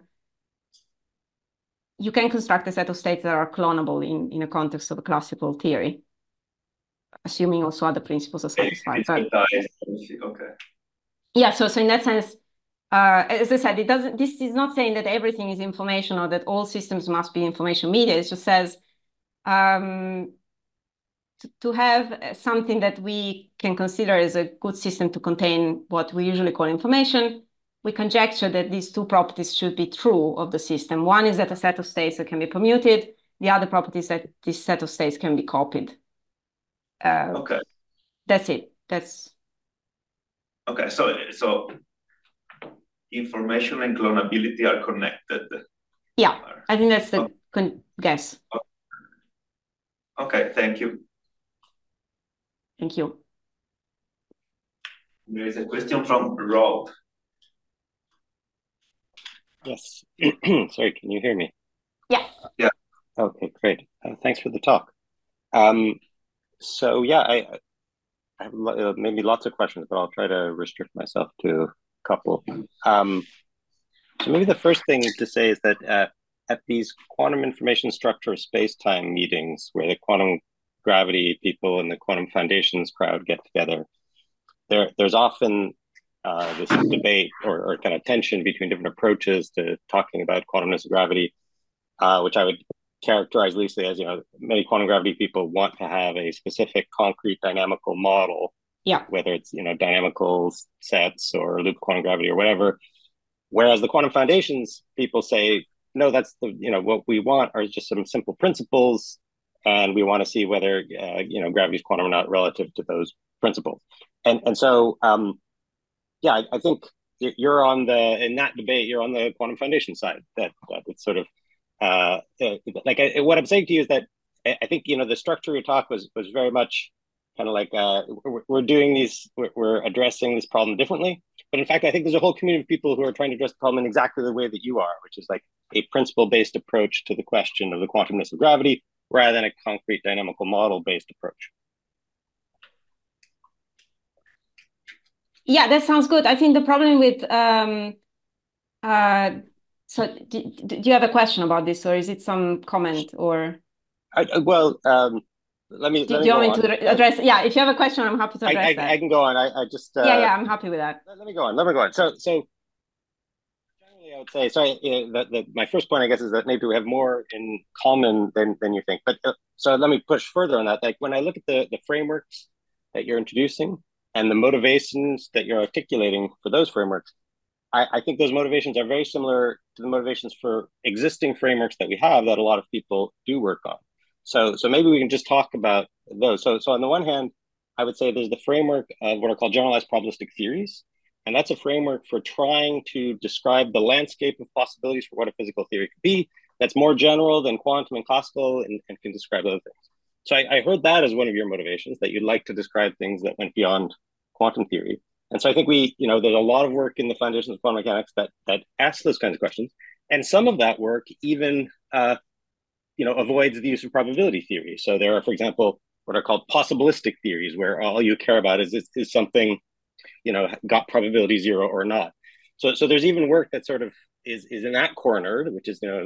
you can construct a set of states that are clonable in, in a context of a classical theory, assuming also other principles are satisfied. But, okay. Yeah, so, so in that sense, uh, as I said, it doesn't, this is not saying that everything is information or that all systems must be information media. It just says um, to, to have something that we can consider as a good system to contain what we usually call information, we conjecture that these two properties should be true of the system. One is that a set of states that can be permuted. The other property is that this set of states can be copied. Uh, okay. That's it. That's okay. So, so information and clonability are connected. Yeah, I think that's the okay. guess. Okay. Thank you. Thank you. There is a question from Rob. Yes. Sorry, can you hear me? Yeah. Yeah. Okay, great. Uh, thanks for the talk. Um, so yeah, I, I have uh, maybe lots of questions, but I'll try to restrict myself to a couple. Um, so maybe the first thing to say is that uh, at these quantum information structure space-time meetings where the quantum gravity people and the quantum foundations crowd get together, there there's often Uh, this debate or, or kind of tension between different approaches to talking about quantumness of gravity, uh, which I would characterize loosely as, you know, many quantum gravity people want to have a specific concrete dynamical model, yeah, whether it's, you know, dynamical sets or loop quantum gravity or whatever. Whereas the quantum foundations people say, no, that's the, you know, what we want are just some simple principles, and we want to see whether, uh, you know, gravity is quantum or not relative to those principles. And, and so, um, yeah, I, I think you're on the, in that debate, you're on the quantum foundation side. That, that it's sort of, uh, like I, what I'm saying to you is that I, I think, you know, the structure of your talk was, was very much kind of like, uh, we're, we're doing these, we're, we're addressing this problem differently. But in fact, I think there's a whole community of people who are trying to address the problem in exactly the way that you are, which is like a principle-based approach to the question of the quantumness of gravity, rather than a concrete dynamical model-based approach. Yeah, that sounds good. I think the problem with, um, uh, so do, do you have a question about this, or is it some comment, or? I, well, um, let me, do, let do me you go want me on. to address? Yeah, if you have a question, I'm happy to address I, I, that. I can go on. I, I just. Uh, yeah, yeah, I'm happy with that. Let, let me go on. Let me go on. So, so generally, I would say, sorry, you know, that, that my first point, I guess, is that maybe we have more in common than than you think. But uh, so let me push further on that. Like when I look at the the frameworks that you're introducing and the motivations that you're articulating for those frameworks, I, I think those motivations are very similar to the motivations for existing frameworks that we have that a lot of people do work on. So, so maybe we can just talk about those. So, so on the one hand, I would say there's the framework of what are called generalized probabilistic theories. And that's a framework for trying to describe the landscape of possibilities for what a physical theory could be. That's more general than quantum and classical, and, and can describe other things. So I, I heard that as one of your motivations, that you'd like to describe things that went beyond quantum theory. And so I think we, you know, there's a lot of work in the foundations of quantum mechanics that that asks those kinds of questions. And some of that work even, uh, you know, avoids the use of probability theory. So there are, for example, what are called possibilistic theories, where all you care about is, is, is something, you know, got probability zero or not. So, so there's even work that sort of is, is in that corner, which is, you know,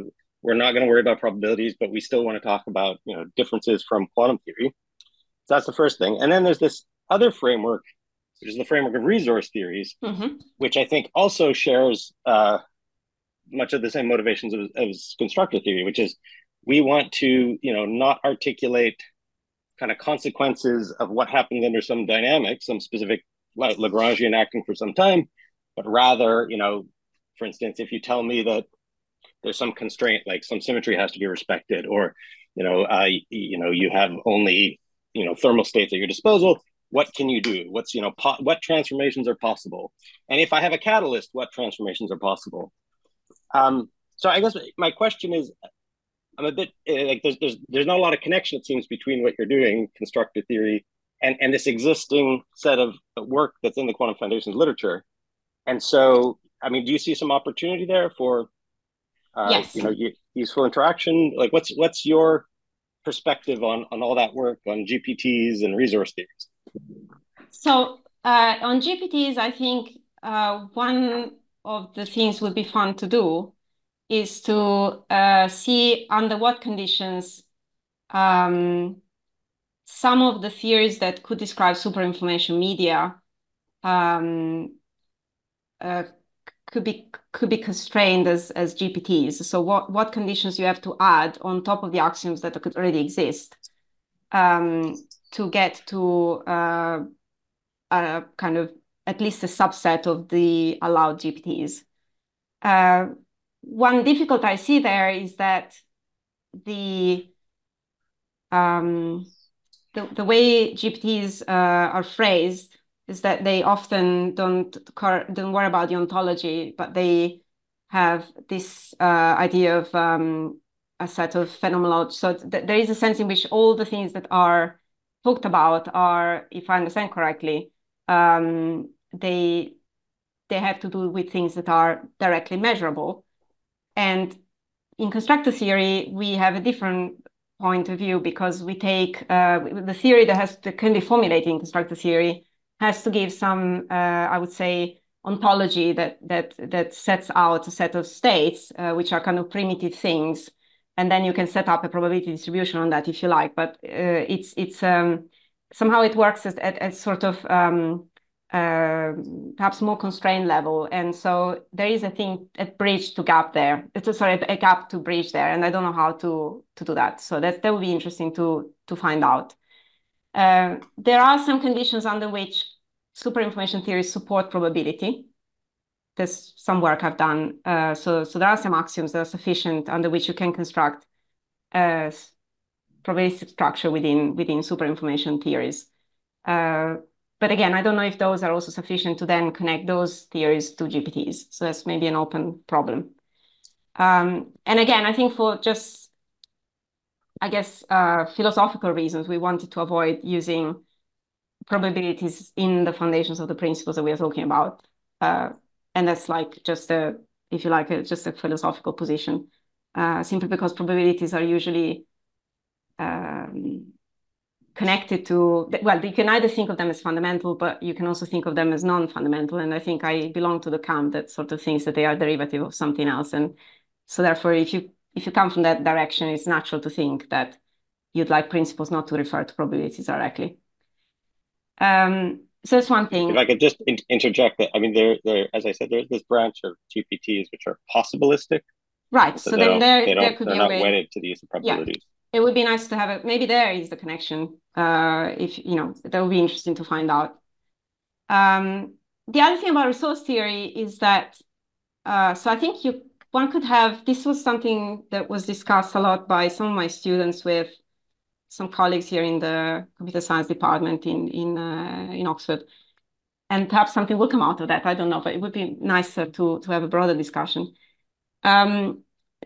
we're not going to worry about probabilities, but we still want to talk about, you know, differences from quantum theory. So that's the first thing. And then there's this other framework, which is the framework of resource theories, mm-hmm. which I think also shares uh, much of the same motivations as, as constructor theory, which is we want to, you know, not articulate kind of consequences of what happened under some dynamic, some specific like Lagrangian acting for some time, but rather, you know, for instance, if you tell me that there's some constraint, like some symmetry has to be respected, or, you know, uh, you know, you have only, you know, thermal states at your disposal, what can you do? What's, you know, po- what transformations are possible? And if I have a catalyst, what transformations are possible? Um, so I guess my question is, I'm a bit uh, like there's, there's there's not a lot of connection, it seems, between what you're doing, constructor theory, and, and this existing set of work that's in the quantum foundations literature. And so, I mean, do you see some opportunity there for, uh, yes. you know, useful interaction? Like, what's what's your perspective on on all that work on G P Ts and resource theories? So uh, on G P Ts, I think uh, one of the things would be fun to do is to uh, see under what conditions um, some of the theories that could describe superinformation media um, uh, could be could be constrained as as G P Ts. So what what conditions you have to add on top of the axioms that could already exist um, to get to uh, a kind of at least a subset of the allowed G P Ts. Uh, one difficulty I see there is that the um, the, the way G P Ts uh, are phrased is that they often don't don't worry about the ontology, but they have this uh, idea of um, a set of phenomenology. So th- there is a sense in which all the things that are talked about are, if I understand correctly, um, they they have to do with things that are directly measurable. And in constructor theory, we have a different point of view because we take uh, the theory that has to can be formulated in constructor theory has to give some, uh, I would say, ontology that that that sets out a set of states uh, which are kind of primitive things, and then you can set up a probability distribution on that if you like. But uh, it's it's um, somehow it works as at, at sort of um, uh, perhaps more constrained level. And so there is a thing, a bridge to gap there. It's a, sorry, a gap to bridge there. And I don't know how to, to do that. So that, that would be interesting to, to find out. Uh, there are some conditions under which superinformation theories support probability. There's some work I've done. Uh, so, so there are some axioms that are sufficient under which you can construct a probabilistic structure within, within superinformation theories. Uh, But again, I don't know if those are also sufficient to then connect those theories to G P Ts. So that's maybe an open problem. Um, and again, I think for just, I guess, uh, philosophical reasons, we wanted to avoid using probabilities in the foundations of the principles that we are talking about. Uh, and that's like just a, if you like, a, just a philosophical position, uh, simply because probabilities are usually um, connected to, well, you can either think of them as fundamental, but you can also think of them as non-fundamental. And I think I belong to the camp that sort of thinks that they are derivative of something else. And so therefore, if you if you come from that direction, it's natural to think that you'd like principles not to refer to probabilities directly. Um, so that's one thing. If I could just in- interject that, I mean, there, there, as I said, there's this branch of G P Ts which are possibilistic. Right. So, so then there, there could they're be not a way. wedded to the use of probabilities. Yeah. It would be nice to have it. Maybe there is the connection. Uh, if you know, that would be interesting to find out. Um, the other thing about resource theory is that, uh, so I think you one could have. This was something that was discussed a lot by some of my students with some colleagues here in the computer science department in in uh, in Oxford, and perhaps something will come out of that. I don't know, but it would be nicer to to have a broader discussion. Um,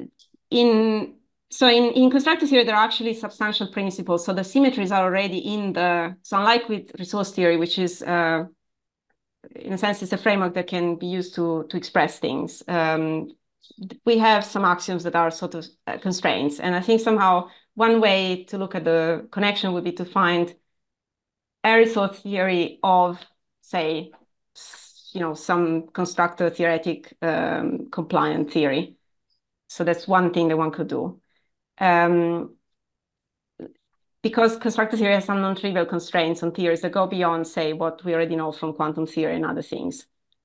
in So in, in constructor theory, there are actually substantial principles. So the symmetries are already in the, so unlike with resource theory, which is, uh, in a sense, it's a framework that can be used to, to express things. Um, we have some axioms that are sort of uh, constraints. And I think somehow one way to look at the connection would be to find a resource theory of, say, you know, some constructor theoretic um, compliant theory. So that's one thing that one could do. Um, because constructor theory has some non-trivial constraints on theories that go beyond, say, what we already know from quantum theory and other things.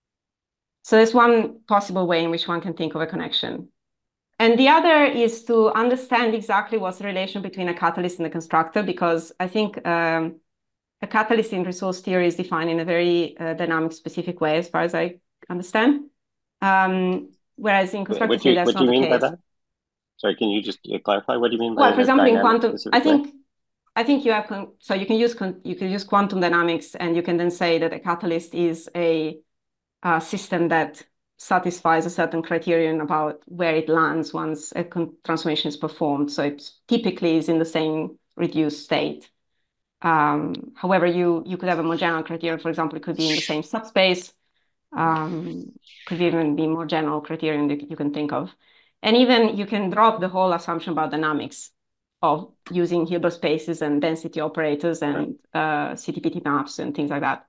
So there's one possible way in which one can think of a connection. And the other is to understand exactly what's the relation between a catalyst and a constructor, because I think um, a catalyst in resource theory is defined in a very uh, dynamic, specific way, as far as I understand. Um, whereas in constructor theory, you, that's what not do you the mean case. by that? Sorry, can you just clarify what do you mean by well, for example, in quantum, specific I think way? I think you have so you can use you can use quantum dynamics, and you can then say that a catalyst is a, a system that satisfies a certain criterion about where it lands once a transformation is performed. So it typically is in the same reduced state. Um, however, you you could have a more general criterion. For example, it could be in the same subspace. Um, could even be more general criterion that you can think of. And even you can drop the whole assumption about dynamics of using Hilbert spaces and density operators and uh, C T P T maps and things like that.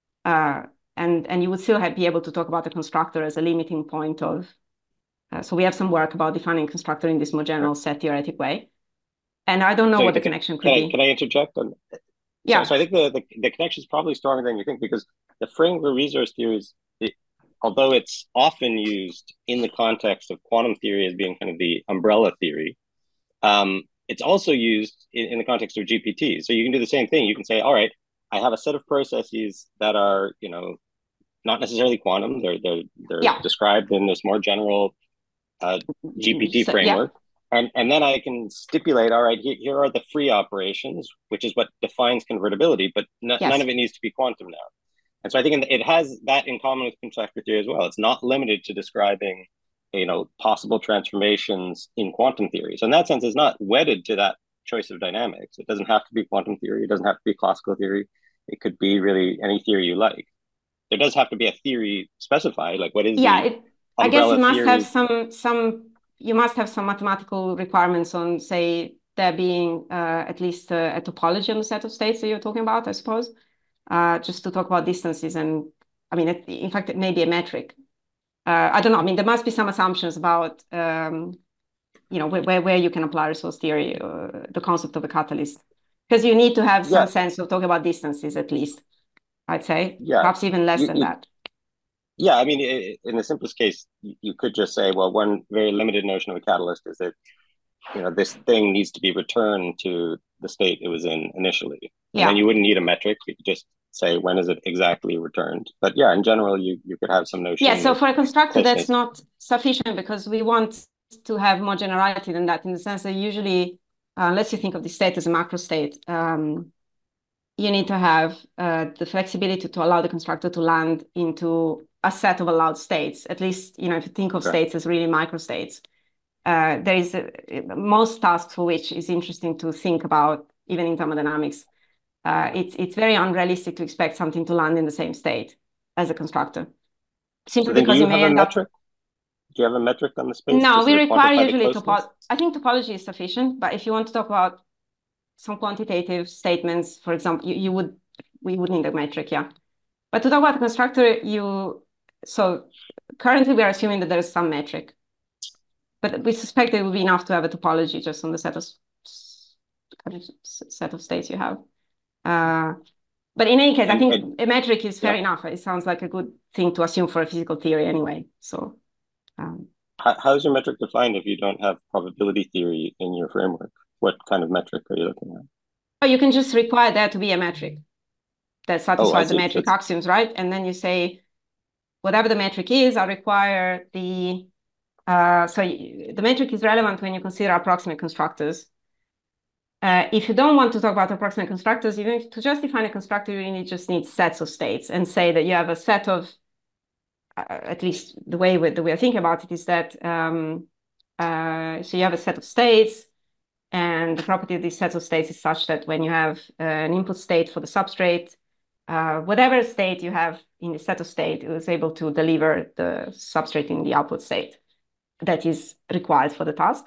Uh, and, and you would still have, be able to talk about the constructor as a limiting point of, uh, so we have some work about defining constructor in this more general set theoretic way. And I don't know so what the can, connection could can be. I, can I interject? On, yeah. So, so I think the, the, the connection is probably stronger than you think, because the framework resource theories, it, although it's often used in the context of quantum theory as being kind of the umbrella theory, um, it's also used in, in the context of G P T. So you can do the same thing. You can say, all right, I have a set of processes that are, you know, not necessarily quantum. They're they're they're yeah. described in this more general uh, G P T so, framework. Yeah. And, and then I can stipulate, all right, here, here are the free operations, which is what defines convertibility, but n- yes. none of it needs to be quantum now. And so I think it has that in common with constructor theory as well. It's not limited to describing, you know, possible transformations in quantum theory. So in that sense, it's not wedded to that choice of dynamics. It doesn't have to be quantum theory. It doesn't have to be classical theory. It could be really any theory you like. There does have to be a theory specified, like what is yeah, the it, I guess it must theory? have some some you must have some mathematical requirements on, say, there being uh, at least a, a topology on the set of states that you're talking about, I suppose, uh, just to talk about distances. And I mean, it, in fact, it may be a metric. Uh, I don't know. I mean, there must be some assumptions about, um, you know, where, where you can apply resource theory, uh, the concept of a catalyst, because you need to have some yeah. sense of talking about distances, at least, I'd say, yeah. perhaps even less you, than you, that. Yeah, I mean, in the simplest case, you could just say, well, one very limited notion of a catalyst is that, you know, this thing needs to be returned to the state it was in initially. And yeah. then you wouldn't need a metric. You could just say, when is it exactly returned? But yeah, in general, you, you could have some notion. Yeah, so for a constructor, that's state. not sufficient, because we want to have more generality than that, in the sense that usually, uh, unless you think of the state as a macro state, um, you need to have uh, the flexibility to allow the constructor to land into a set of allowed states. At least, you know, if you think of Sure. states as really microstates, uh, there is a, most tasks for which is interesting to think about, even in thermodynamics. Uh, it's it's very unrealistic to expect something to land in the same state as a constructor, simply so then because do you, you have may a end metric? up. Do you have a metric on the space? No, we require usually topology. I think topology is sufficient, but if you want to talk about some quantitative statements, for example, you, you would we would need a metric, yeah. But to talk about the constructor, you so currently we are assuming that there is some metric, but we suspect it would be enough to have a topology just on the set of set of states you have. Uh, but in any case, and, I think and, a metric is fair yeah. enough. It sounds like a good thing to assume for a physical theory anyway. So, um, how, how is your metric defined if you don't have probability theory in your framework? What kind of metric are you looking at? Oh, you can just require there to be a metric that satisfies oh, the metric so axioms, right? And then you say, whatever the metric is, I require the, uh, so the metric is relevant when you consider approximate constructors. Uh, if you don't want to talk about approximate constructors, even to just define a constructor, you really just need sets of states and say that you have a set of, uh, at least the way we, the way I think about it is that, um, uh, so you have a set of states, and the property of these sets of states is such that when you have uh, an input state for the substrate, uh, whatever state you have in the set of state, it is able to deliver the substrate in the output state that is required for the task.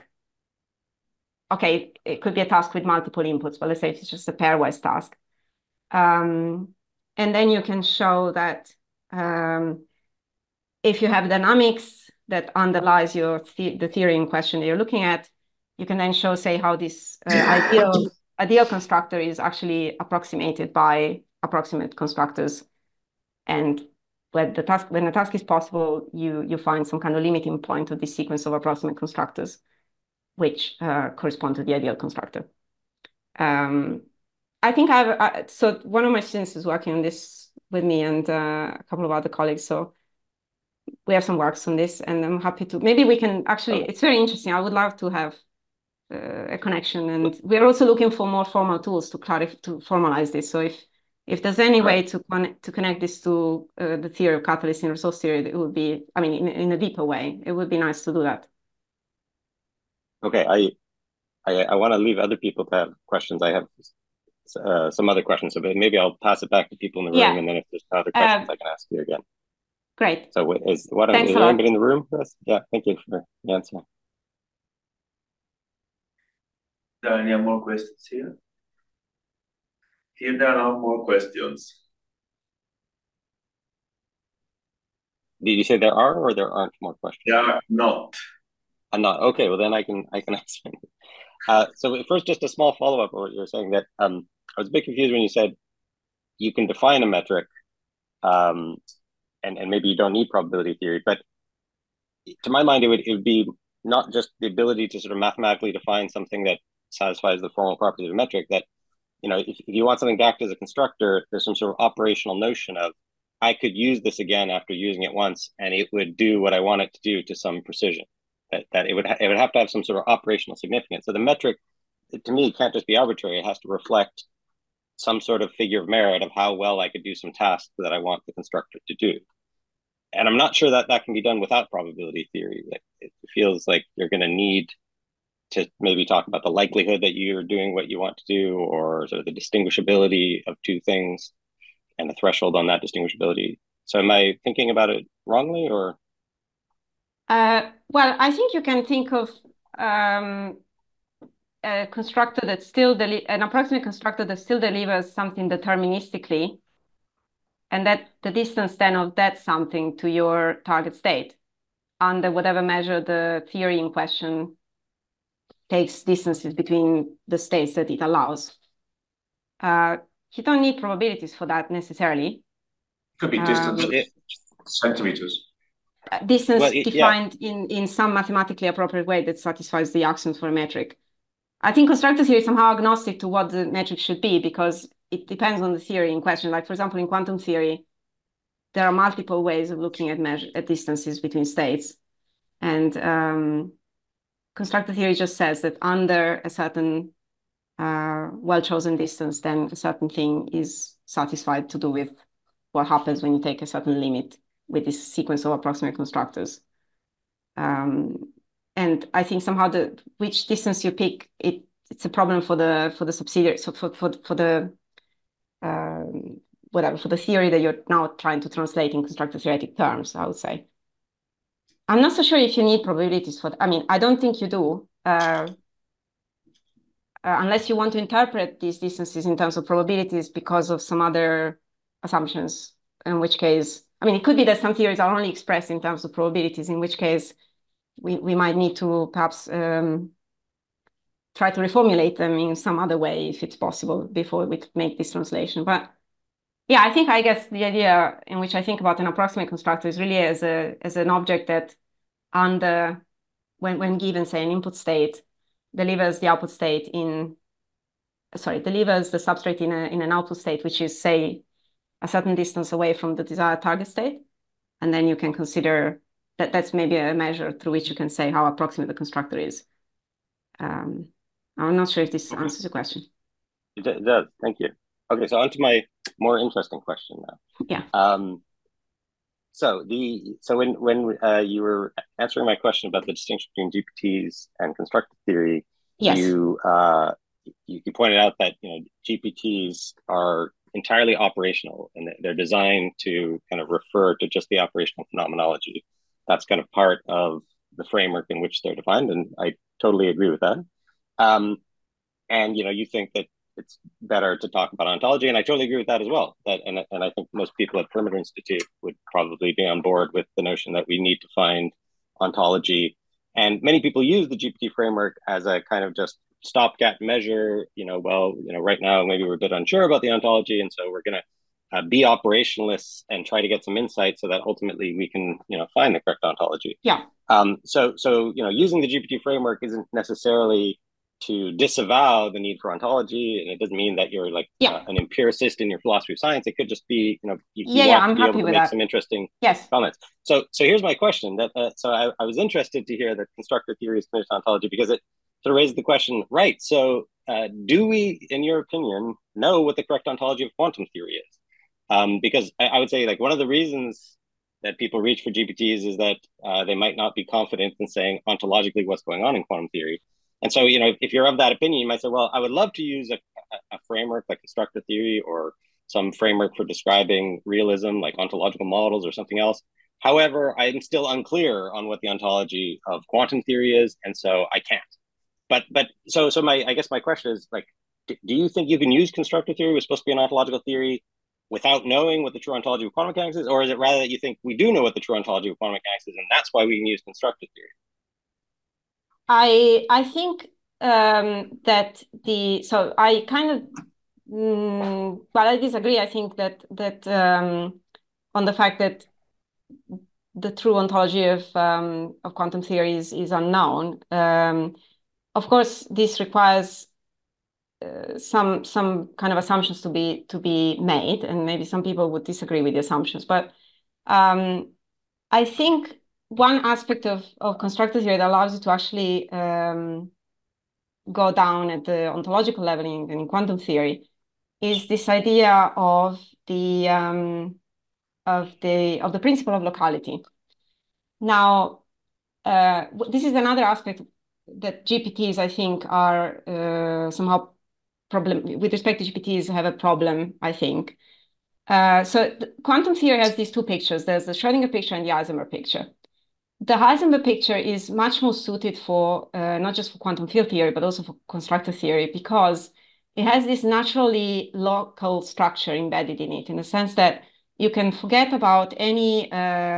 Okay, it could be a task with multiple inputs, but let's say it's just a pairwise task. Um, and then you can show that um, if you have dynamics that underlies your the, the theory in question that you're looking at, you can then show, say, how this uh, ideal ideal constructor is actually approximated by approximate constructors, and when the task when the task is possible, you you find some kind of limiting point of this sequence of approximate constructors, which uh, correspond to the ideal constructor. Um, I think I've uh, so one of my students is working on this with me, and uh, a couple of other colleagues. So we have some works on this, and I'm happy to. Maybe we can actually. It's very interesting. I would love to have uh, a connection, and we're also looking for more formal tools to clarify to formalize this. So if if there's any way to connect to connect this to uh, the theory of catalysts in resource theory, it would be. I mean, in, in a deeper way, it would be nice to do that. Okay, I I, I want to leave other people to have questions. I have uh, some other questions, so maybe I'll pass it back to people in the room, yeah. And then if there's other questions, uh, I can ask you again. Great. So is what is there anybody in the room for this? Yeah, thank you for the answer. Are there any more questions here? Here there are no more questions. Did you say there are or there aren't more questions? There are not. I'm not. Okay, well then I can I can answer. Uh, so first, just a small follow-up on what you were saying, that um, I was a bit confused when you said you can define a metric, um, and, and maybe you don't need probability theory, but to my mind, it would, it would be not just the ability to sort of mathematically define something that satisfies the formal properties of a metric, that, you know, if, if you want something to act as a constructor, there's some sort of operational notion of, I could use this again after using it once, and it would do what I want it to do to some precision. That, that it would it would have to have some sort of operational significance. So the metric, to me, can't just be arbitrary. It has to reflect some sort of figure of merit of how well I could do some task that I want the constructor to do. And I'm not sure that that can be done without probability theory. It, it feels like you're going to need to maybe talk about the likelihood that you're doing what you want to do, or sort of the distinguishability of two things and the threshold on that distinguishability. So am I thinking about it wrongly, or? Uh, well, I think you can think of um, a constructor that still an approximate constructor that still delivers something deterministically, and that the distance then of that something to your target state under whatever measure the theory in question takes distances between the states that it allows. Uh, you don't need probabilities for that necessarily. Could be distance um, it, centimeters. Distance well, it, defined yeah. in, in some mathematically appropriate way that satisfies the axioms for a metric. I think constructor theory is somehow agnostic to what the metric should be, because it depends on the theory in question. Like, for example, in quantum theory, there are multiple ways of looking at measure at distances between states. And um, constructor theory just says that under a certain uh, well-chosen distance, then a certain thing is satisfied to do with what happens when you take a certain limit with this sequence of approximate constructors. Um, and I think somehow the which distance you pick, it it's a problem for the for the subsidiary, so for for for the um, whatever for the theory that you're now trying to translate in constructor theoretic terms, I would say. I'm not so sure if you need probabilities for that. I mean, I don't think you do, uh, uh, unless you want to interpret these distances in terms of probabilities because of some other assumptions, in which case, I mean, it could be that some theories are only expressed in terms of probabilities, in which case we, we might need to perhaps um, try to reformulate them in some other way, if it's possible, before we could make this translation. But yeah, I think, I guess the idea in which I think about an approximate constructor is really as a as an object that under, when, when given, say, an input state, delivers the output state in, sorry, delivers the substrate in, a, in an output state, which is, say, a certain distance away from the desired target state. And then you can consider that that's maybe a measure through which you can say how approximate the constructor is. Um, I'm not sure if this answers your question. It does, thank you. Okay, so on to my more interesting question now. Yeah. Um, so the so when when uh, you were answering my question about the distinction between G P Ts and constructor theory, yes. you, uh, you you pointed out that you know G P Ts are entirely operational, and they're designed to kind of refer to just the operational phenomenology. That's kind of part of the framework in which they're defined, and I totally agree with that. Um, and you know, you think that it's better to talk about ontology, and I totally agree with that as well. That and and I think most people at Perimeter Institute would probably be on board with the notion that we need to find ontology. And many people use the G P T framework as a kind of just stopgap measure. You know, well, you know, right now maybe we're a bit unsure about the ontology, and so we're going to uh, be operationalists and try to get some insight so that ultimately we can, you know, find the correct ontology. Yeah. Um, so, so you know, using the G P T framework isn't necessarily to disavow the need for ontology, and it doesn't mean that you're like yeah. uh, an empiricist in your philosophy of science. It could just be, you know, you, yeah, you yeah, want I'm to be happy able to with make that. some interesting yes. comments. So, so here's my question. That uh, so I, I was interested to hear that constructor theory is committed to ontology because it sort of raises the question, right? So, uh, do we, in your opinion, know what the correct ontology of quantum theory is? Um, because I, I would say, like, one of the reasons that people reach for G P Ts is that uh, they might not be confident in saying ontologically what's going on in quantum theory. And so, you know, if, if you're of that opinion, you might say, well, I would love to use a, a, a framework like constructor theory or some framework for describing realism, like ontological models or something else. However, I'm still unclear on what the ontology of quantum theory is, and so I can't. But but so so my I guess my question is, like, do you think you can use constructor theory, which is supposed to be an ontological theory, without knowing what the true ontology of quantum mechanics is, or is it rather that you think we do know what the true ontology of quantum mechanics is, and that's why we can use constructor theory? I I think um, that the so I kind of mm, well I disagree. I think that that um, on the fact that the true ontology of um, of quantum theory is, is unknown. Um, of course, this requires uh, some some kind of assumptions to be to be made, and maybe some people would disagree with the assumptions. But um, I think one aspect of, of constructor theory that allows you to actually um, go down at the ontological level in, in quantum theory is this idea of the um, of the of the principle of locality. Now, uh, this is another aspect that G P Ts, I think, are uh, somehow problem with respect to G P Ts have a problem, I think. Uh, so quantum theory has these two pictures. There's the Schrödinger picture and the Heisenberg picture. The Heisenberg picture is much more suited for uh, not just for quantum field theory, but also for constructor theory, because it has this naturally local structure embedded in it, in the sense that you can forget about any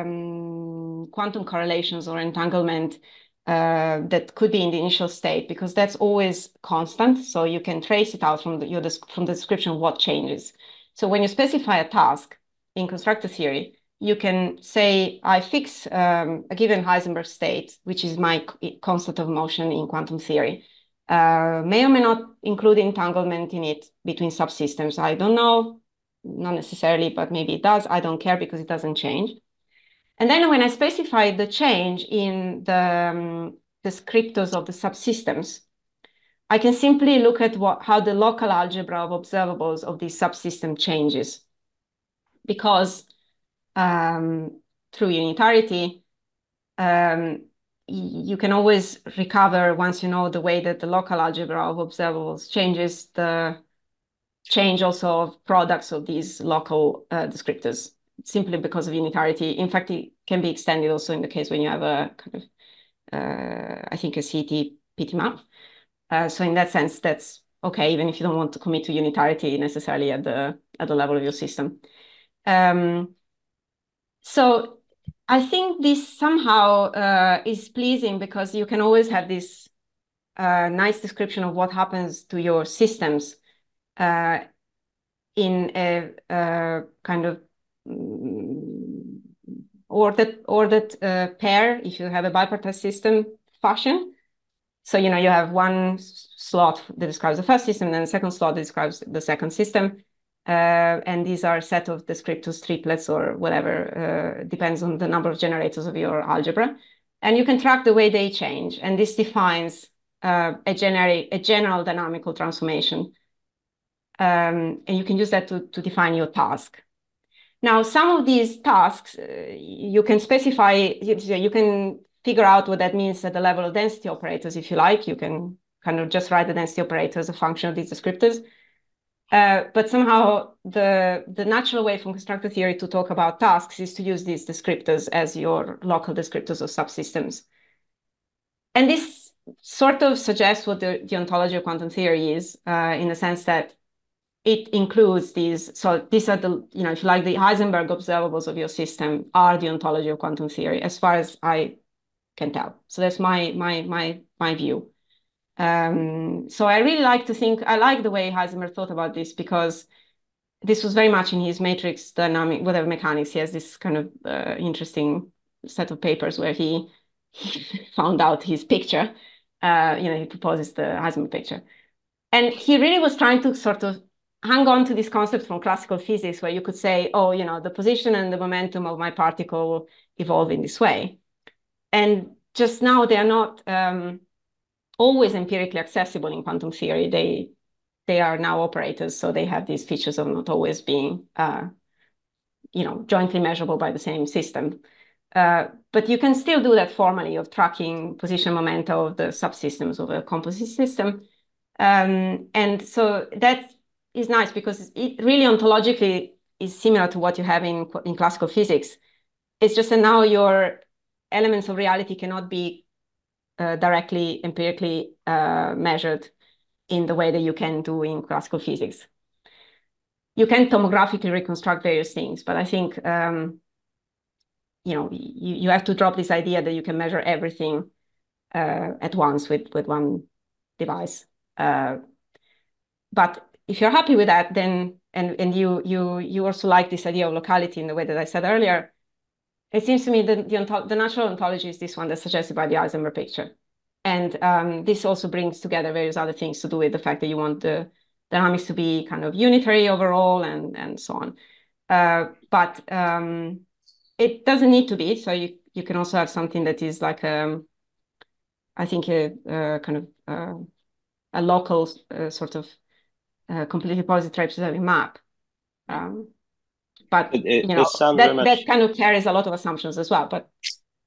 um, quantum correlations or entanglement uh, that could be in the initial state, because that's always constant. So you can trace it out from the, your, from the description of what changes. So when you specify a task in constructor theory, you can say, I fix um, a given Heisenberg state, which is my constant of motion in quantum theory. Uh, may or may not include entanglement in it between subsystems. I don't know, not necessarily, but maybe it does. I don't care because it doesn't change. And then when I specify the change in the um, descriptors of the subsystems, I can simply look at what, how the local algebra of observables of this subsystem changes. Because um, through unitarity, um, you can always recover, once you know the way that the local algebra of observables changes, the change also of products of these local uh, descriptors, simply because of unitarity. In fact, it can be extended also in the case when you have a kind of, uh, I think, a C T P T map. Uh, so in that sense, that's okay, even if you don't want to commit to unitarity necessarily at the at the level of your system. Um, so I think this somehow uh, is pleasing, because you can always have this uh, nice description of what happens to your systems uh, in a uh, kind of um, ordered, ordered uh, pair, if you have a bipartite system fashion. So, you know, you have one slot that describes the first system, and then the second slot that describes the second system. Uh, and these are a set of descriptors, triplets, or whatever, uh, depends on the number of generators of your algebra. And you can track the way they change. And this defines uh, a, generic, a general dynamical transformation. Um, and you can use that to, to define your task. Now, some of these tasks, uh, you can specify, you can figure out what that means at the level of density operators, if you like. You can kind of just write the density operator as a function of these descriptors. Uh, but somehow the, the natural way from constructor theory to talk about tasks is to use these descriptors as your local descriptors of subsystems. And this sort of suggests what the, the ontology of quantum theory is, uh, in the sense that it includes these, so these are the, you know, if you like, the Heisenberg observables of your system are the ontology of quantum theory, as far as I can tell. So that's my my my my view. Um, so I really like to think, I like the way Heisenberg thought about this, because this was very much in his matrix dynamic, whatever mechanics. He has this kind of uh, interesting set of papers where he, he found out his picture. Uh, you know, he proposes the Heisenberg picture. And he really was trying to sort of hang on to this concept from classical physics, where you could say, oh, you know, the position and the momentum of my particle evolve in this way. And just now they are not um, always empirically accessible in quantum theory. They they are now operators, so they have these features of not always being, uh, you know, jointly measurable by the same system. Uh, but you can still do that formally, of tracking position momenta of the subsystems of a composite system. Um, and so that is nice, because it really ontologically is similar to what you have in, in classical physics. It's just that now your elements of reality cannot be uh, directly empirically uh, measured in the way that you can do in classical physics. You can tomographically reconstruct various things, but I think um, you know you, you have to drop this idea that you can measure everything uh, at once with, with one device. Uh, but if you're happy with that, then and and you you you also like this idea of locality in the way that I said earlier, it seems to me that the, the natural ontology is this one that's suggested by the Heisenberg picture. And um, this also brings together various other things to do with the fact that you want the dynamics to be kind of unitary overall and, and so on. Uh, but um, it doesn't need to be. So you, you can also have something that is like, um, I think, a, a kind of uh, a local uh, sort of uh, completely positive representative map. Um, but, it, it, you know, that, much... that kind of carries a lot of assumptions as well. But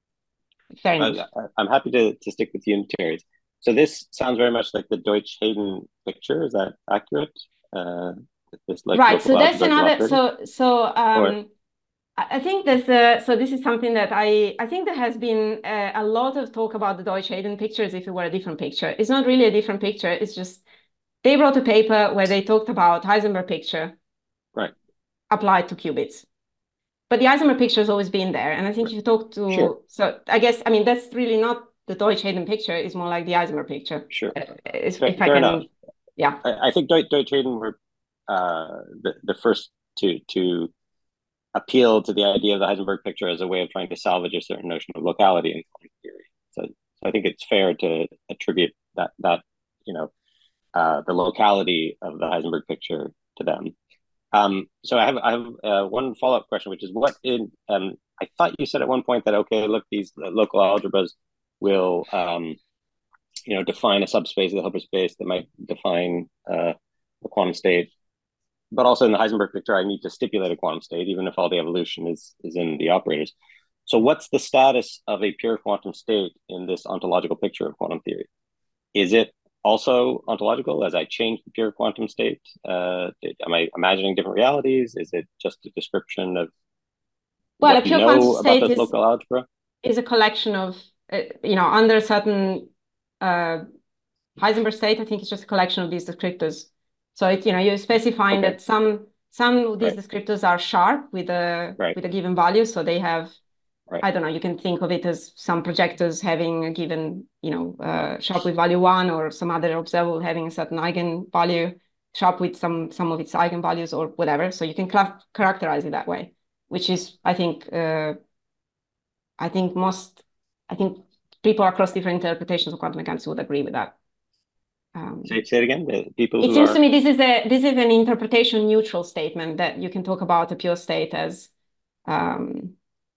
fair enough. I, I'm happy to, to stick with unitaries. So this sounds very much like the Deutsch-Hayden picture. Is that accurate? Uh, this, like, right. So that's another. operator? So so um, or... I think there's a, so this is something that I I think there has been a, a lot of talk about the Deutsch-Hayden picture as if it were a different picture. It's not really a different picture. It's just they wrote a paper where they talked about Heisenberg picture, right, applied to qubits. But the Heisenberg picture has always been there. And I think if you talk to, sure. so I guess, I mean, that's really not the Deutsch-Hayden picture. It's more like the Heisenberg picture. Sure. If, fair, if I fair can, enough. Yeah. I, I think Deutsch-Hayden were uh, the, the first to, to appeal to the idea of the Heisenberg picture as a way of trying to salvage a certain notion of locality in quantum theory. So, so I think it's fair to attribute that, that you know, uh, the locality of the Heisenberg picture to them. Um, so I have I have uh, one follow-up question, which is what in um, I thought you said at one point that okay, look, these uh, local algebras will um, you know define a subspace of the Hilbert space that might define uh, the quantum state, but also in the Heisenberg picture, I need to stipulate a quantum state, even if all the evolution is is in the operators. So what's the status of a pure quantum state in this ontological picture of quantum theory? Is it also ontological as I change the pure quantum state? Uh, am I imagining different realities? Is it just a description of well, what a pure we know quantum about state this is, local algebra? Is a collection of, uh, you know, under a certain uh, Heisenberg state, I think it's just a collection of these descriptors. So it, you know, you're specifying okay. that some some of these right. descriptors are sharp with a right. with a given value. So they have, right. I don't know, you can think of it as some projectors having a given, you know, uh, sharp with value one, or some other observable having a certain eigenvalue, sharp with some some of its eigenvalues or whatever. So you can characterize it that way, which is, I think, uh, I think most, I think people across different interpretations of quantum mechanics would agree with that. Um, say, say it again. The people. It who seems are... to me this is a this is an interpretation neutral statement, that you can talk about a pure state as um,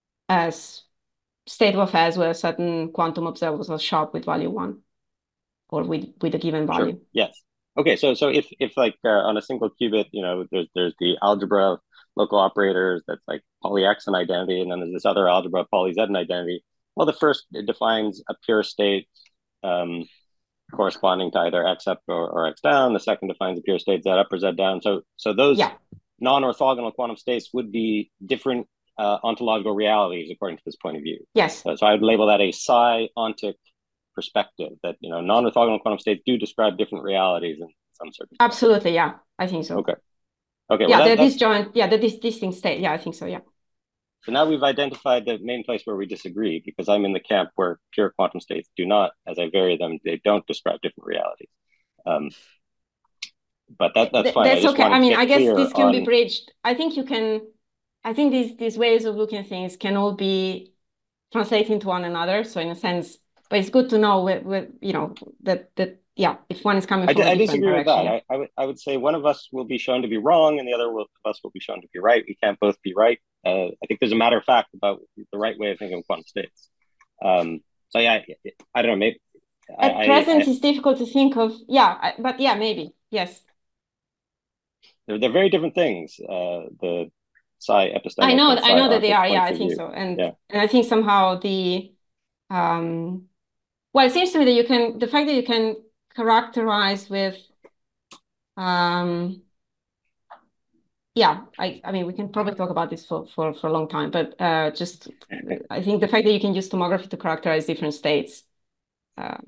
as state of affairs where certain quantum observables are sharp with value one, or with with a given value. Sure. Yes. Okay. So so if if like uh, on a single qubit, you know, there's there's the algebra of local operators that's like poly X and identity, and then there's this other algebra of poly Z and identity. Well, the first it defines a pure state um, corresponding to either X up or, or X down. The second defines a pure state Z up or Z down. So so those yeah. non-orthogonal quantum states would be different uh, ontological realities according to this point of view. Yes. So, so I would label that a psi-ontic perspective, that you know non-orthogonal quantum states do describe different realities in some circumstances. Absolutely, yeah, I think so. Okay. Okay. Yeah, well, that, the disjoint, yeah, the dis distinct state. Yeah, I think so. Yeah. So now we've identified the main place where we disagree, because I'm in the camp where pure quantum states do not, as I vary them, they don't describe different realities. Um, but that that's fine. That's I just okay. I mean, I guess this can on... be bridged. I think you can, I think these, these ways of looking at things can all be translated into one another. So in a sense, but it's good to know with, with you know, that, that yeah, if one is coming from I, a I different disagree direction. with that. I, I, would, I would say one of us will be shown to be wrong and the other will, of us will be shown to be right. We can't both be right. Uh, I think there's a matter of fact about the right way of thinking of quantum states. Um, so yeah, I, I don't know, maybe. At I, present, I, it's difficult to think of, yeah, but yeah, maybe, yes. They're, they're very different things. Uh, the psi epistemic. I know, and psi I know that they are. Yeah, I of think view. so, and yeah. and I think somehow the, um, well, it seems to me that you can, the fact that you can characterize with, um, yeah, I I mean we can probably talk about this for for for a long time, but uh, just I think the fact that you can use tomography to characterize different states, um,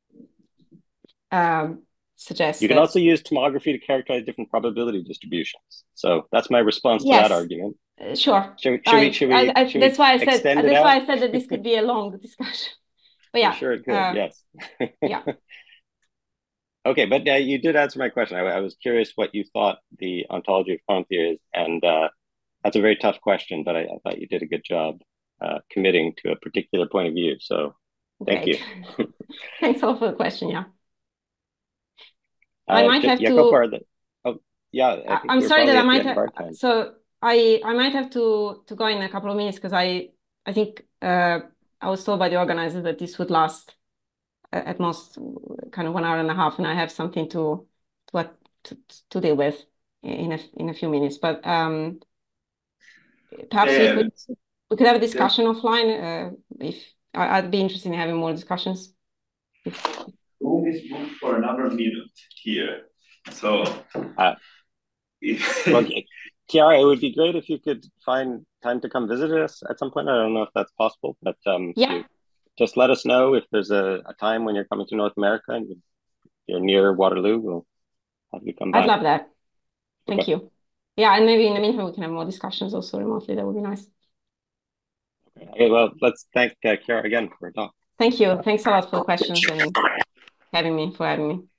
um, suggests you can that... also use tomography to characterize different probability distributions. So that's my response yes. to that argument. Uh, sure. Should, should I, we? Should we? I, I, should that's we why I said. That's out? why I said that this could be a long discussion. But yeah, I'm sure it could. uh, yes. yeah. Okay, but uh, you did answer my question. I, I was curious what you thought the ontology of quantum theory is, and uh, that's a very tough question. But I, I thought you did a good job uh, committing to a particular point of view. So, thank Great. you. Thanks all for the question. Yeah. Uh, I might have yeah, to. Go for it. Oh, yeah. I I'm sorry that I might have. Time. So I I might have to to go in a couple of minutes because I I think uh, I was told by the organizer that this would last at most kind of one hour and a half, and I have something to to to, to deal with in a in a few minutes. But um, perhaps um, we could we could have a discussion yeah. offline. Uh, if I, I'd be interested in having more discussions. If, room is booked for another minute here, so uh, if okay. Chiara, it would be great if you could find time to come visit us at some point. I don't know if that's possible, but um, yeah. You, just let us know if there's a, a time when you're coming to North America and you're near Waterloo. We'll have you come back. I'd love that. Thank okay. you. Yeah, and maybe in the meantime we can have more discussions also remotely. That would be nice. Okay, okay well, let's thank uh, Chiara again for her talk. Thank you. Thanks a lot for the questions and having me, for having me.